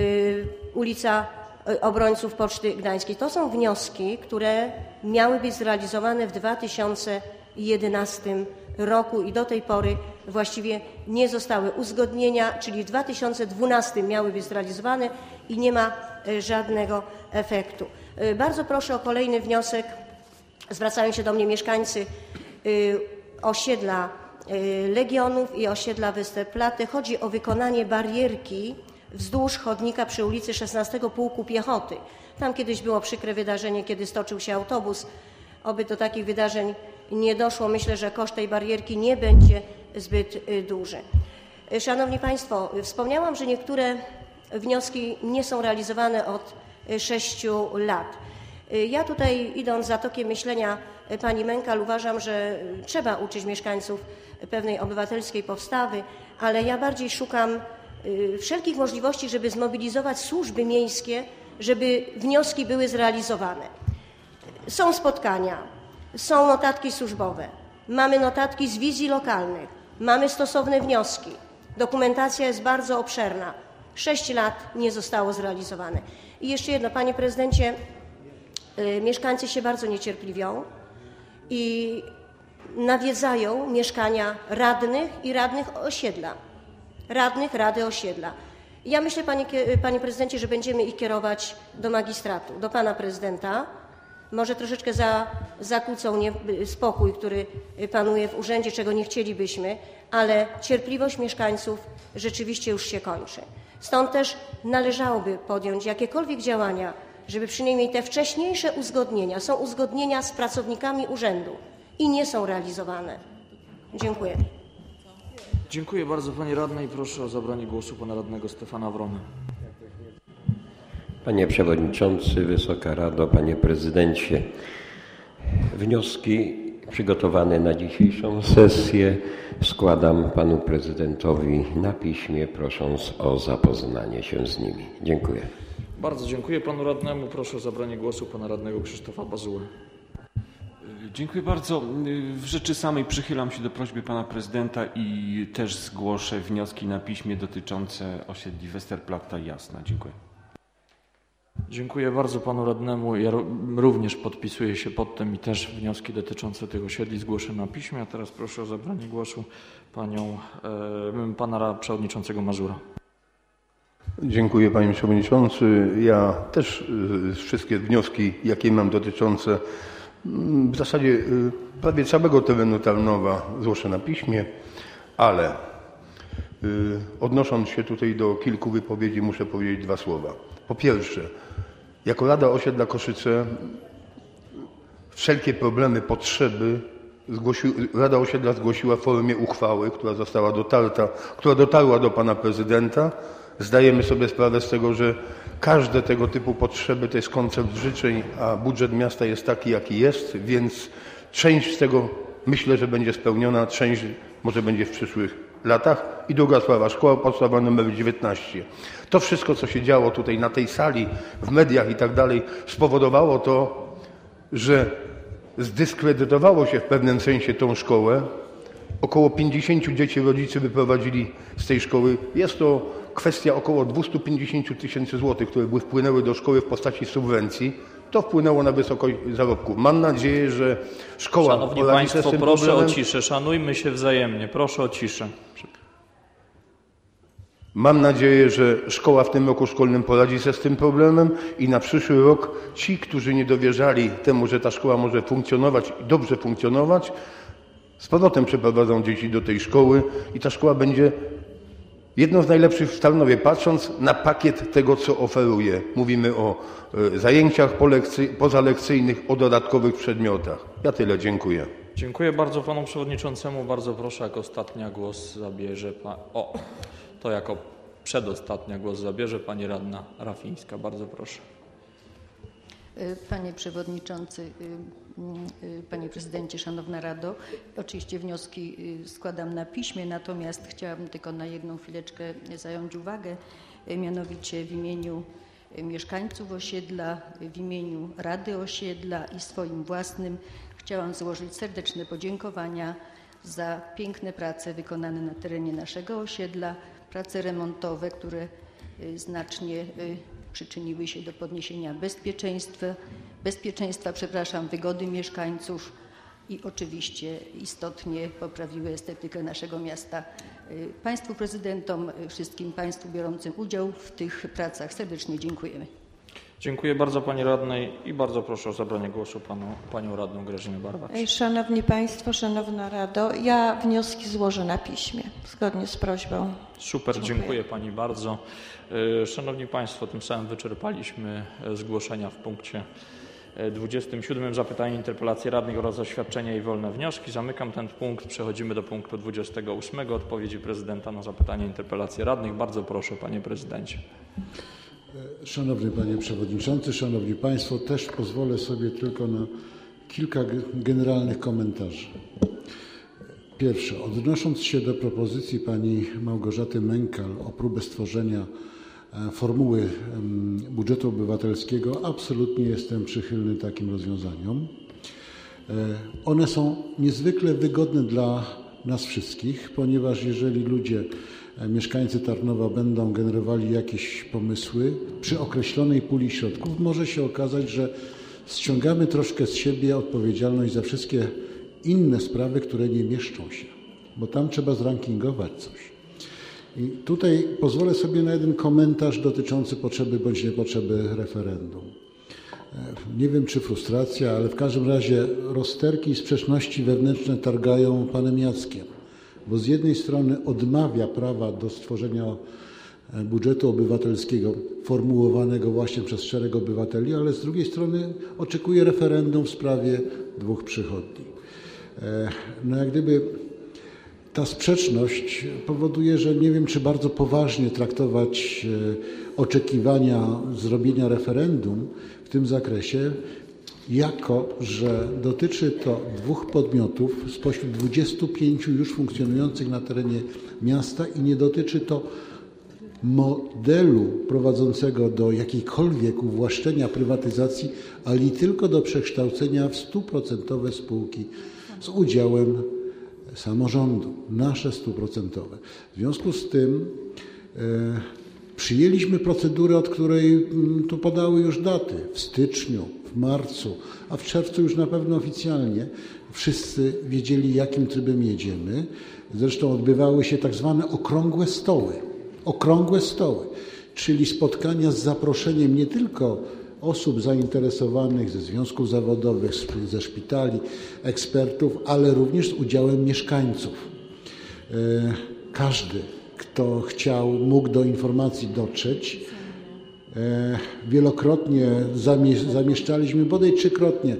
ulica Obrońców Poczty Gdańskiej. To są wnioski, które miały być zrealizowane w dwa tysiące jedenastym roku i do tej pory właściwie nie zostały uzgodnienia, czyli w dwa tysiące dwunastym miały być zrealizowane i nie ma żadnego efektu. Bardzo proszę o kolejny wniosek. Zwracają się do mnie mieszkańcy osiedla Legionów i osiedla Westerplatte. Chodzi o wykonanie barierki wzdłuż chodnika przy ulicy szesnastego Pułku Piechoty. Tam kiedyś było przykre wydarzenie, kiedy stoczył się autobus. Oby do takich wydarzeń nie doszło. Myślę, że koszt tej barierki nie będzie zbyt duży. Szanowni państwo, wspomniałam, że niektóre wnioski nie są realizowane od sześciu lat. Ja tutaj, idąc za tokiem myślenia pani Menkal, uważam, że trzeba uczyć mieszkańców pewnej obywatelskiej postawy, ale ja bardziej szukam wszelkich możliwości, żeby zmobilizować służby miejskie, żeby wnioski były zrealizowane. Są spotkania, są notatki służbowe, mamy notatki z wizji lokalnych, mamy stosowne wnioski. Dokumentacja jest bardzo obszerna. Sześć lat nie zostało zrealizowane. I jeszcze jedno, panie prezydencie, yy, mieszkańcy się bardzo niecierpliwią i nawiedzają mieszkania radnych i radnych osiedla. Radnych Rady Osiedla. Ja myślę, panie, panie prezydencie, że będziemy ich kierować do magistratu, do pana prezydenta. Może troszeczkę za, zakłócą nie, spokój, który panuje w urzędzie, czego nie chcielibyśmy, ale cierpliwość mieszkańców rzeczywiście już się kończy. Stąd też należałoby podjąć jakiekolwiek działania, żeby przynajmniej te wcześniejsze uzgodnienia, są uzgodnienia z pracownikami urzędu i nie są realizowane. Dziękuję. Dziękuję bardzo pani radnej. Proszę o zabranie głosu pana radnego Stefana Wrona. Panie Przewodniczący, Wysoka Rado, Panie Prezydencie. Wnioski przygotowane na dzisiejszą sesję składam Panu Prezydentowi na piśmie, prosząc o zapoznanie się z nimi. Dziękuję. Bardzo dziękuję panu radnemu. Proszę o zabranie głosu pana radnego Krzysztofa Bazułę. Dziękuję bardzo. W rzeczy samej przychylam się do prośby pana prezydenta i też zgłoszę wnioski na piśmie dotyczące osiedli Westerplatte i Jasna. Dziękuję. Dziękuję bardzo panu radnemu. Ja również podpisuję się pod tym i też wnioski dotyczące tych osiedli zgłoszę na piśmie. A teraz proszę o zabranie głosu panią, e, pana przewodniczącego Mazura. Dziękuję panie przewodniczący. Ja też y, wszystkie wnioski, jakie mam dotyczące w zasadzie prawie całego terenu Tarnowa zgłoszę na piśmie, ale odnosząc się tutaj do kilku wypowiedzi, muszę powiedzieć dwa słowa. Po pierwsze, jako Rada Osiedla Koszyce wszelkie problemy, potrzeby zgłosił, Rada Osiedla zgłosiła w formie uchwały, która została dotarta, która dotarła do pana prezydenta. Zdajemy sobie sprawę z tego, że każde tego typu potrzeby to jest koncert życzeń, a budżet miasta jest taki, jaki jest, więc część z tego myślę, że będzie spełniona, część może będzie w przyszłych latach. I druga sprawa, szkoła podstawowa numer dziewiętnaście. To wszystko, co się działo tutaj na tej sali, w mediach i tak dalej, spowodowało to, że zdyskredytowało się w pewnym sensie tą szkołę. Około pięćdziesięciu dzieci rodzice wyprowadzili z tej szkoły. Jest to kwestia około dwieście pięćdziesiąt tysięcy złotych, które wpłynęły do szkoły w postaci subwencji. To wpłynęło na wysokość zarobków. Mam nadzieję, że szkoła... Szanowni Państwo, proszę problemem. o ciszę. Szanujmy się wzajemnie. Proszę o ciszę. Mam nadzieję, że szkoła w tym roku szkolnym poradzi sobie z tym problemem i na przyszły rok ci, którzy nie dowierzali temu, że ta szkoła może funkcjonować i dobrze funkcjonować, z powrotem przeprowadzą dzieci do tej szkoły i ta szkoła będzie jedną z najlepszych w Tarnowie, patrząc na pakiet tego, co oferuje. Mówimy o zajęciach pozalekcyjnych, o dodatkowych przedmiotach. Ja tyle, dziękuję. Dziękuję bardzo panu przewodniczącemu. Bardzo proszę, jako ostatnia głos zabierze pan... O, to jako przedostatnia głos zabierze pani radna Rafińska. Bardzo proszę. Panie Przewodniczący, Panie Prezydencie, Szanowna Rado, oczywiście wnioski składam na piśmie, natomiast chciałabym tylko na jedną chwileczkę zająć uwagę, mianowicie w imieniu mieszkańców osiedla, w imieniu Rady Osiedla i swoim własnym chciałam złożyć serdeczne podziękowania za piękne prace wykonane na terenie naszego osiedla, prace remontowe, które znacznie przyczyniły się do podniesienia bezpieczeństwa, bezpieczeństwa, przepraszam, wygody mieszkańców i oczywiście istotnie poprawiły estetykę naszego miasta. Państwu prezydentom, wszystkim Państwu biorącym udział w tych pracach serdecznie dziękujemy. Dziękuję bardzo pani radnej i bardzo proszę o zabranie głosu panu, panią radną Grażynę Barbacz. Szanowni Państwo, Szanowna Rado, ja wnioski złożę na piśmie, zgodnie z prośbą. Super, dziękuję, dziękuję pani bardzo. Szanowni Państwo, tym samym wyczerpaliśmy zgłoszenia w punkcie dwudziestym siódmym. Zapytania, interpelacje radnych oraz oświadczenia i wolne wnioski. Zamykam ten punkt. Przechodzimy do punktu dwudziestego ósmego. Odpowiedzi prezydenta na zapytania, interpelacje radnych. Bardzo proszę, panie prezydencie. Szanowny panie przewodniczący, szanowni państwo, też pozwolę sobie tylko na kilka generalnych komentarzy. Pierwsze, odnosząc się do propozycji pani Małgorzaty Mękal o próbę stworzenia formuły budżetu obywatelskiego, absolutnie jestem przychylny takim rozwiązaniom. One są niezwykle wygodne dla nas wszystkich, ponieważ jeżeli ludzie, mieszkańcy Tarnowa będą generowali jakieś pomysły przy określonej puli środków, może się okazać, że ściągamy troszkę z siebie odpowiedzialność za wszystkie inne sprawy, które nie mieszczą się, bo tam trzeba zrankingować coś. I tutaj pozwolę sobie na jeden komentarz dotyczący potrzeby bądź niepotrzeby referendum. Nie wiem, czy frustracja, ale w każdym razie rozterki i sprzeczności wewnętrzne targają panem Jackiem, bo z jednej strony odmawia prawa do stworzenia budżetu obywatelskiego formułowanego właśnie przez szereg obywateli, ale z drugiej strony oczekuje referendum w sprawie dwóch przychodni. No jak gdyby ta sprzeczność powoduje, że nie wiem, czy bardzo poważnie traktować oczekiwania zrobienia referendum w tym zakresie, jako że dotyczy to dwóch podmiotów spośród dwudziestu pięciu już funkcjonujących na terenie miasta i nie dotyczy to modelu prowadzącego do jakiejkolwiek uwłaszczenia prywatyzacji, ale i tylko do przekształcenia w stuprocentowe spółki z udziałem samorządu, nasze stuprocentowe. W związku z tym e, przyjęliśmy procedurę, od której m, tu padały już daty, w styczniu, w marcu, a w czerwcu już na pewno oficjalnie wszyscy wiedzieli, jakim trybem jedziemy. Zresztą odbywały się tak zwane okrągłe stoły. Okrągłe stoły, czyli spotkania z zaproszeniem nie tylko osób zainteresowanych ze związków zawodowych, ze szpitali, ekspertów, ale również z udziałem mieszkańców. Każdy, kto chciał, mógł do informacji dotrzeć. Wielokrotnie zamieszczaliśmy, bodaj trzykrotnie,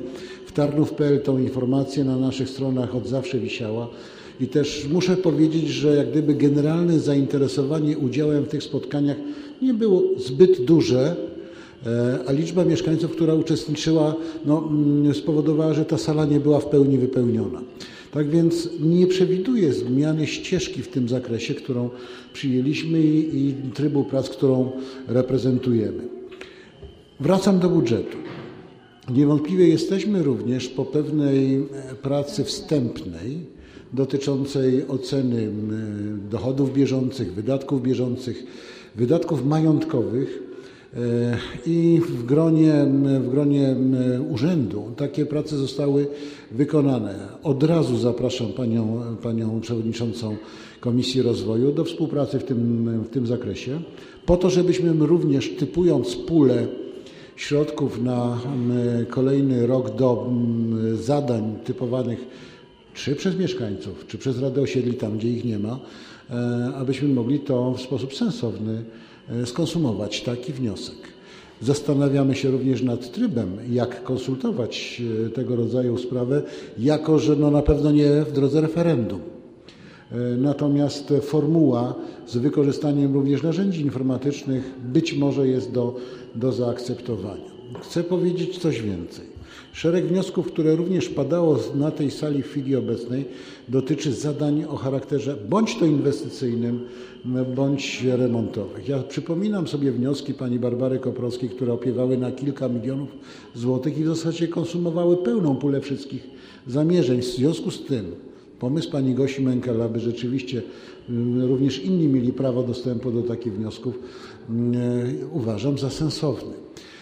w Tarnów kropka p l tą informację na naszych stronach od zawsze wisiała. I też muszę powiedzieć, że jak gdyby generalne zainteresowanie udziałem w tych spotkaniach nie było zbyt duże, a liczba mieszkańców, która uczestniczyła, no, spowodowała, że ta sala nie była w pełni wypełniona. Tak więc nie przewiduję zmiany ścieżki w tym zakresie, którą przyjęliśmy i, i trybu prac, którą reprezentujemy. Wracam do budżetu. Niewątpliwie jesteśmy również po pewnej pracy wstępnej dotyczącej oceny dochodów bieżących, wydatków bieżących, wydatków majątkowych i w gronie, w gronie urzędu takie prace zostały wykonane. Od razu zapraszam panią, panią przewodniczącą Komisji Rozwoju do współpracy w tym, w tym zakresie, po to, żebyśmy również typując pulę środków na kolejny rok do zadań typowanych czy przez mieszkańców, czy przez Radę Osiedli, tam gdzie ich nie ma, abyśmy mogli to w sposób sensowny skonsumować, taki wniosek. Zastanawiamy się również nad trybem, jak konsultować tego rodzaju sprawę, jako że no na pewno nie w drodze referendum. Natomiast formuła z wykorzystaniem również narzędzi informatycznych być może jest do, do zaakceptowania. Chcę powiedzieć coś więcej. Szereg wniosków, które również padało na tej sali w chwili obecnej, dotyczy zadań o charakterze bądź to inwestycyjnym, bądź remontowych. Ja przypominam sobie wnioski pani Barbary Koprowskiej, które opiewały na kilka milionów złotych i w zasadzie konsumowały pełną pulę wszystkich zamierzeń. W związku z tym pomysł pani Gosi Menkel, aby rzeczywiście również inni mieli prawo dostępu do takich wniosków, uważam za sensowny.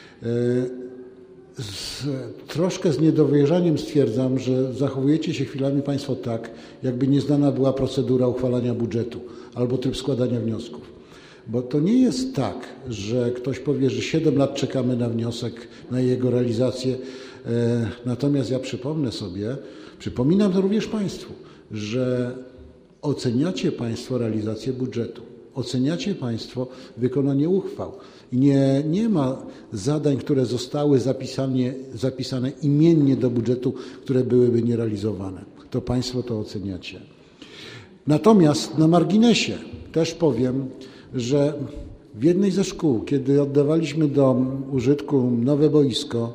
Z, troszkę z niedowierzaniem stwierdzam, że zachowujecie się chwilami Państwo tak, jakby nieznana była procedura uchwalania budżetu albo tryb składania wniosków. Bo to nie jest tak, że ktoś powie, że siedem lat czekamy na wniosek, na jego realizację. E, natomiast ja przypomnę sobie, przypominam to również Państwu, że oceniacie Państwo realizację budżetu. Oceniacie Państwo wykonanie uchwał. I nie, nie ma zadań, które zostały zapisane, zapisane imiennie do budżetu, które byłyby nierealizowane. To Państwo to oceniacie. Natomiast na marginesie też powiem, że w jednej ze szkół, kiedy oddawaliśmy do użytku nowe boisko,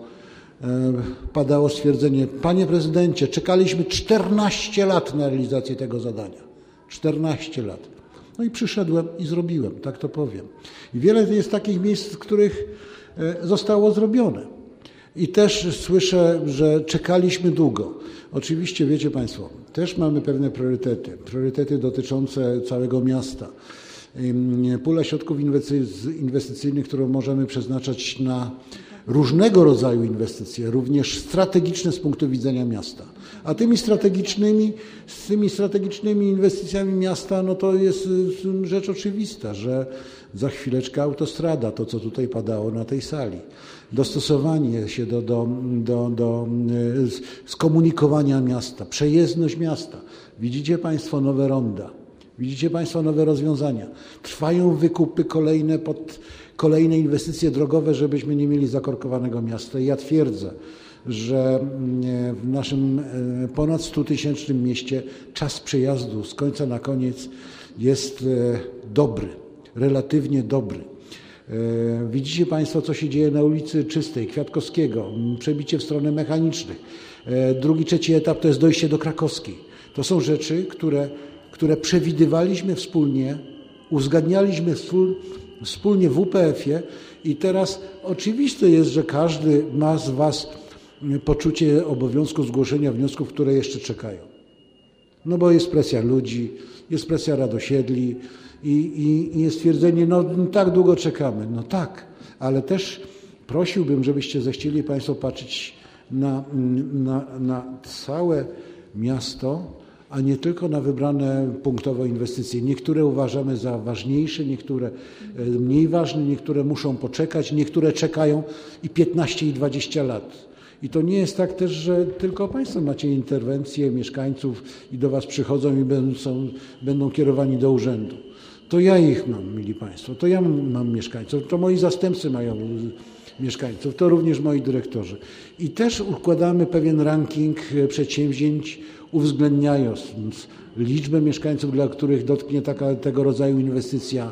padało stwierdzenie: panie prezydencie, czekaliśmy czternaście lat na realizację tego zadania. czternaście lat. No i przyszedłem i zrobiłem, tak to powiem. I wiele jest takich miejsc, w których zostało zrobione. I też słyszę, że czekaliśmy długo. Oczywiście, wiecie Państwo, też mamy pewne priorytety. Priorytety dotyczące całego miasta. Pula środków inwestycyjnych, którą możemy przeznaczać na różnego rodzaju inwestycje, również strategiczne z punktu widzenia miasta. A tymi strategicznymi, z tymi strategicznymi inwestycjami miasta, no to jest rzecz oczywista, że za chwileczkę autostrada, to co tutaj padało na tej sali, dostosowanie się do, do, do, do skomunikowania miasta, przejezdność miasta. Widzicie Państwo nowe ronda, widzicie Państwo nowe rozwiązania. Trwają wykupy kolejne pod kolejne inwestycje drogowe, żebyśmy nie mieli zakorkowanego miasta. I ja twierdzę, że w naszym ponad stutysięcznym mieście czas przejazdu z końca na koniec jest dobry, relatywnie dobry. Widzicie Państwo, co się dzieje na ulicy Czystej, Kwiatkowskiego, przebicie w stronę mechanicznych. Drugi, trzeci etap to jest dojście do Krakowskiej. To są rzeczy, które, które przewidywaliśmy wspólnie, uzgadnialiśmy wspólnie w U P F-ie i teraz oczywiste jest, że każdy ma z Was poczucie obowiązku zgłoszenia wniosków, które jeszcze czekają. No bo jest presja ludzi, jest presja Rad Osiedli i, i, i jest stwierdzenie, no tak długo czekamy. No tak, ale też prosiłbym, żebyście zechcieli Państwo patrzeć na, na, na całe miasto, a nie tylko na wybrane punktowo inwestycje. Niektóre uważamy za ważniejsze, niektóre mniej ważne, niektóre muszą poczekać, niektóre czekają i piętnaście i dwadzieścia lat. I to nie jest tak też, że tylko Państwo macie interwencje mieszkańców i do Was przychodzą i będą, są, będą kierowani do urzędu. To ja ich mam, mili Państwo, to ja mam mieszkańców, to moi zastępcy mają mieszkańców. To również moi dyrektorzy. I też układamy pewien ranking przedsięwzięć, uwzględniając liczbę mieszkańców, dla których dotknie taka, tego rodzaju inwestycja,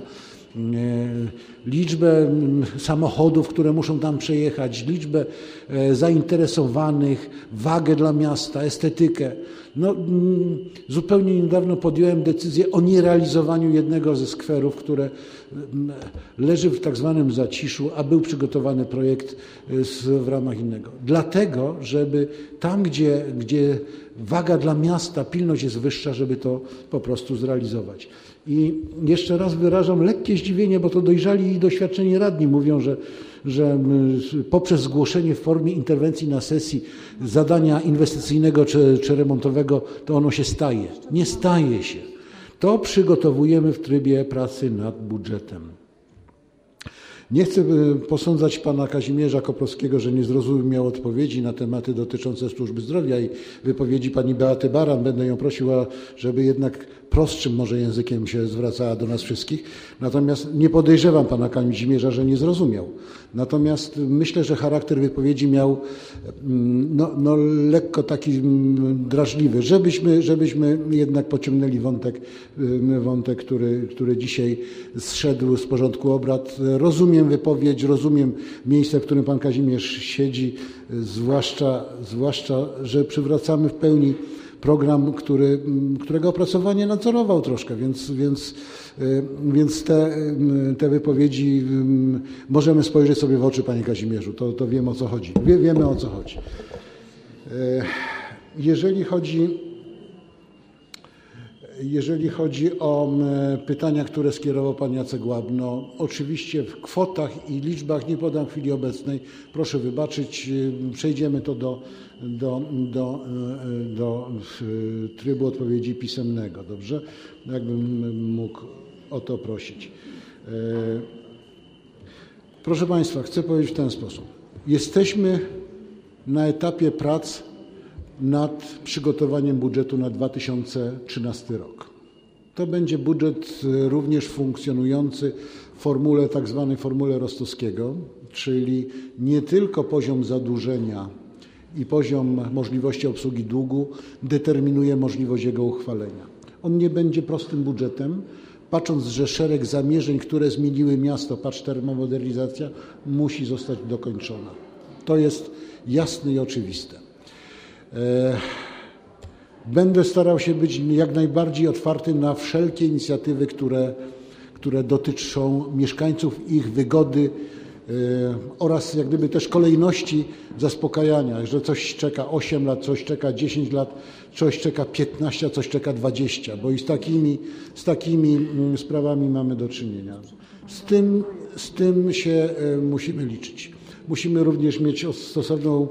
liczbę samochodów, które muszą tam przejechać, liczbę zainteresowanych, wagę dla miasta, estetykę. No, zupełnie niedawno podjąłem decyzję o nierealizowaniu jednego ze skwerów, które leży w tak zwanym zaciszu, a był przygotowany projekt w ramach innego. Dlatego, żeby tam, gdzie, gdzie waga dla miasta, pilność jest wyższa, żeby to po prostu zrealizować. I jeszcze raz wyrażam lekkie zdziwienie, bo to dojrzali i doświadczeni radni mówią, że, że poprzez zgłoszenie w formie interwencji na sesji zadania inwestycyjnego czy, czy remontowego, to ono się staje. Nie staje się. To przygotowujemy w trybie pracy nad budżetem. Nie chcę posądzać pana Kazimierza Koprowskiego, że nie zrozumiał odpowiedzi na tematy dotyczące służby zdrowia i wypowiedzi pani Beaty Baran. Będę ją prosił, żeby jednak prostszym może językiem się zwracała do nas wszystkich. Natomiast nie podejrzewam pana Kazimierza, że nie zrozumiał. Natomiast myślę, że charakter wypowiedzi miał no, no lekko taki drażliwy, żebyśmy, żebyśmy jednak pociągnęli wątek, wątek który, który dzisiaj zszedł z porządku obrad. Rozumiem wypowiedź, rozumiem miejsce, w którym pan Kazimierz siedzi, zwłaszcza, zwłaszcza że przywracamy w pełni program, który, którego opracowanie nadzorował troszkę, więc, więc, więc te, te wypowiedzi możemy spojrzeć sobie w oczy, panie Kazimierzu, to, to wiemy o co chodzi. Wie, wiemy o co chodzi. Jeżeli chodzi, jeżeli chodzi o pytania, które skierował pan Jacek Łabno, oczywiście w kwotach i liczbach nie podam w chwili obecnej. Proszę wybaczyć, przejdziemy to do, do, do, do trybu odpowiedzi pisemnego. Dobrze? Jakbym mógł o to prosić. Proszę państwa, chcę powiedzieć w ten sposób. Jesteśmy na etapie prac nad przygotowaniem budżetu na dwa tysiące trzynasty rok. To będzie budżet również funkcjonujący w formule, tak zwanej formule Rostowskiego, czyli nie tylko poziom zadłużenia i poziom możliwości obsługi długu determinuje możliwość jego uchwalenia. On nie będzie prostym budżetem, patrząc, że szereg zamierzeń, które zmieniły miasto, patrz termomodernizacja, musi zostać dokończona. To jest jasne i oczywiste. Będę starał się być jak najbardziej otwarty na wszelkie inicjatywy, które, które dotyczą mieszkańców, ich wygody oraz jak gdyby też kolejności zaspokajania, że coś czeka osiem lat, coś czeka dziesięć lat, coś czeka piętnaście, a coś czeka dwadzieścia, bo i z takimi, z takimi sprawami mamy do czynienia. Z tym, z tym się musimy liczyć. Musimy również mieć stosowną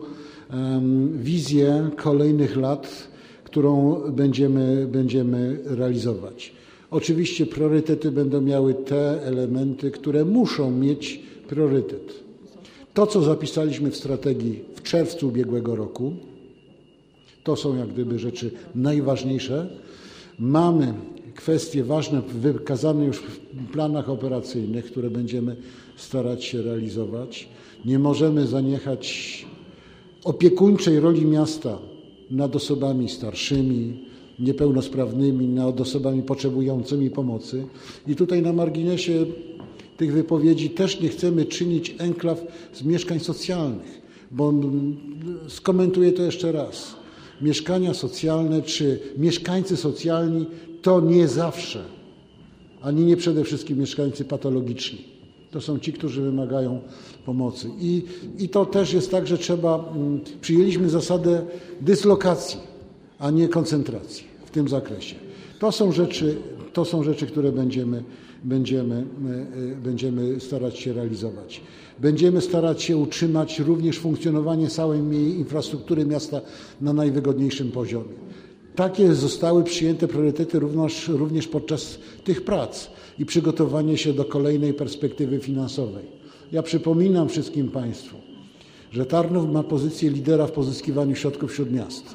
wizję kolejnych lat, którą będziemy, będziemy realizować. Oczywiście priorytety będą miały te elementy, które muszą mieć priorytet. To, co zapisaliśmy w strategii w czerwcu ubiegłego roku, to są jak gdyby rzeczy najważniejsze. Mamy kwestie ważne wykazane już w planach operacyjnych, które będziemy starać się realizować. Nie możemy zaniechać opiekuńczej roli miasta nad osobami starszymi, niepełnosprawnymi, nad osobami potrzebującymi pomocy. I tutaj na marginesie tych wypowiedzi też nie chcemy czynić enklaw z mieszkań socjalnych, bo skomentuję to jeszcze raz. Mieszkania socjalne czy mieszkańcy socjalni to nie zawsze, ani nie przede wszystkim mieszkańcy patologiczni. To są ci, którzy wymagają pomocy. I, i to też jest tak, że trzeba, przyjęliśmy zasadę dyslokacji, a nie koncentracji w tym zakresie. To są rzeczy, to są rzeczy, które będziemy, będziemy, będziemy starać się realizować. Będziemy starać się utrzymać również funkcjonowanie całej infrastruktury miasta na najwygodniejszym poziomie. Takie zostały przyjęte priorytety również, również podczas tych prac i przygotowanie się do kolejnej perspektywy finansowej. Ja przypominam wszystkim Państwu, że Tarnów ma pozycję lidera w pozyskiwaniu środków wśród miast.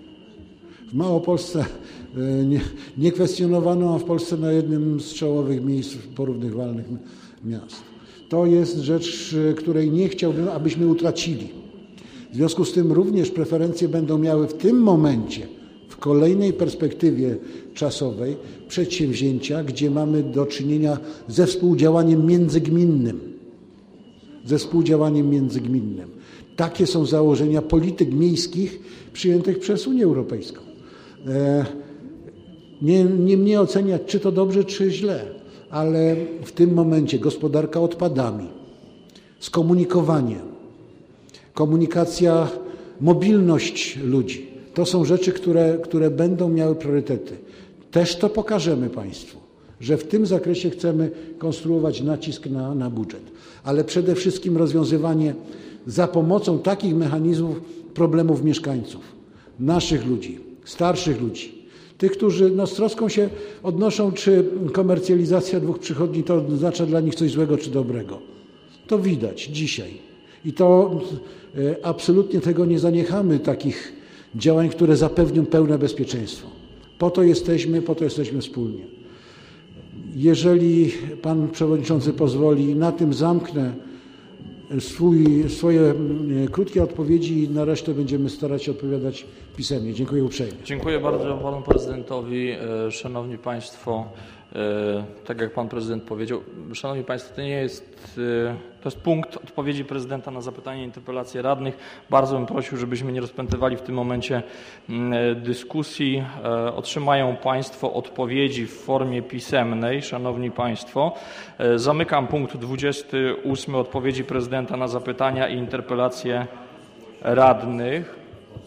W Małopolsce nie, nie kwestionowano, a w Polsce na jednym z czołowych miejsc porównywalnych miast. To jest rzecz, której nie chciałbym, abyśmy utracili. W związku z tym również preferencje będą miały w tym momencie, w kolejnej perspektywie czasowej, przedsięwzięcia, gdzie mamy do czynienia ze współdziałaniem międzygminnym. Ze współdziałaniem międzygminnym. Takie są założenia polityk miejskich przyjętych przez Unię Europejską. Nie, nie mnie oceniać, czy to dobrze, czy źle, ale w tym momencie gospodarka odpadami, skomunikowanie, komunikacja, mobilność ludzi, to są rzeczy, które, które będą miały priorytety. Też to pokażemy Państwu, że w tym zakresie chcemy konstruować nacisk na, na budżet, ale przede wszystkim rozwiązywanie za pomocą takich mechanizmów problemów mieszkańców, naszych ludzi, starszych ludzi, tych, którzy no, z troską się odnoszą, czy komercjalizacja dwóch przychodni to oznacza dla nich coś złego czy dobrego. To widać dzisiaj. I to e, absolutnie tego nie zaniechamy, takich działań, które zapewnią pełne bezpieczeństwo. Po to jesteśmy, po to jesteśmy wspólnie. Jeżeli Pan Przewodniczący pozwoli, na tym zamknę swój, swoje krótkie odpowiedzi i na resztę będziemy starać się odpowiadać pisemnie. Dziękuję uprzejmie. Dziękuję bardzo Panu Prezydentowi. Szanowni Państwo, tak jak Pan Prezydent powiedział, Szanowni Państwo, to nie jest, to jest punkt odpowiedzi Prezydenta na zapytanie i interpelacje radnych. Bardzo bym prosił, żebyśmy nie rozpętywali w tym momencie dyskusji. Otrzymają Państwo odpowiedzi w formie pisemnej. Szanowni Państwo, zamykam punkt dwudziesty ósmy odpowiedzi Prezydenta na zapytania i interpelacje radnych.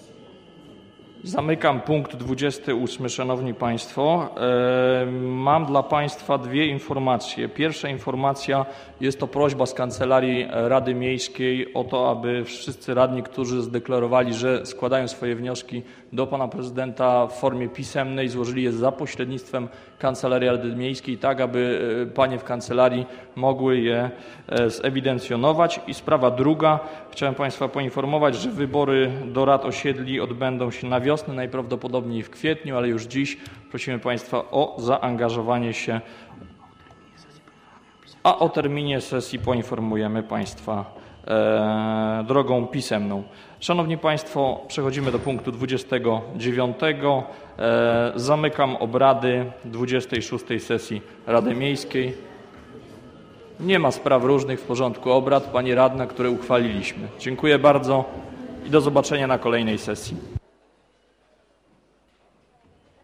Zamykam punkt dwudziesty ósmy, Szanowni Państwo. Mam dla Państwa dwie informacje. Pierwsza informacja jest to prośba z Kancelarii Rady Miejskiej o to, aby wszyscy radni, którzy zdeklarowali, że składają swoje wnioski do Pana Prezydenta w formie pisemnej, złożyli je za pośrednictwem Kancelarii Rady Miejskiej, tak aby Panie w Kancelarii mogły je zewidencjonować. I sprawa druga. Chciałem Państwa poinformować, że wybory do rad osiedli odbędą się na wiosnę, najprawdopodobniej w kwietniu, ale już dziś prosimy Państwa o zaangażowanie się, a o terminie sesji poinformujemy Państwa e, drogą pisemną. Szanowni Państwo, przechodzimy do punktu dwudziestego dziewiątego. E, zamykam obrady dwudziestej szóstej sesji Rady Miejskiej. Nie ma spraw różnych w porządku obrad, Pani Radna, które uchwaliliśmy. Dziękuję bardzo i do zobaczenia na kolejnej sesji.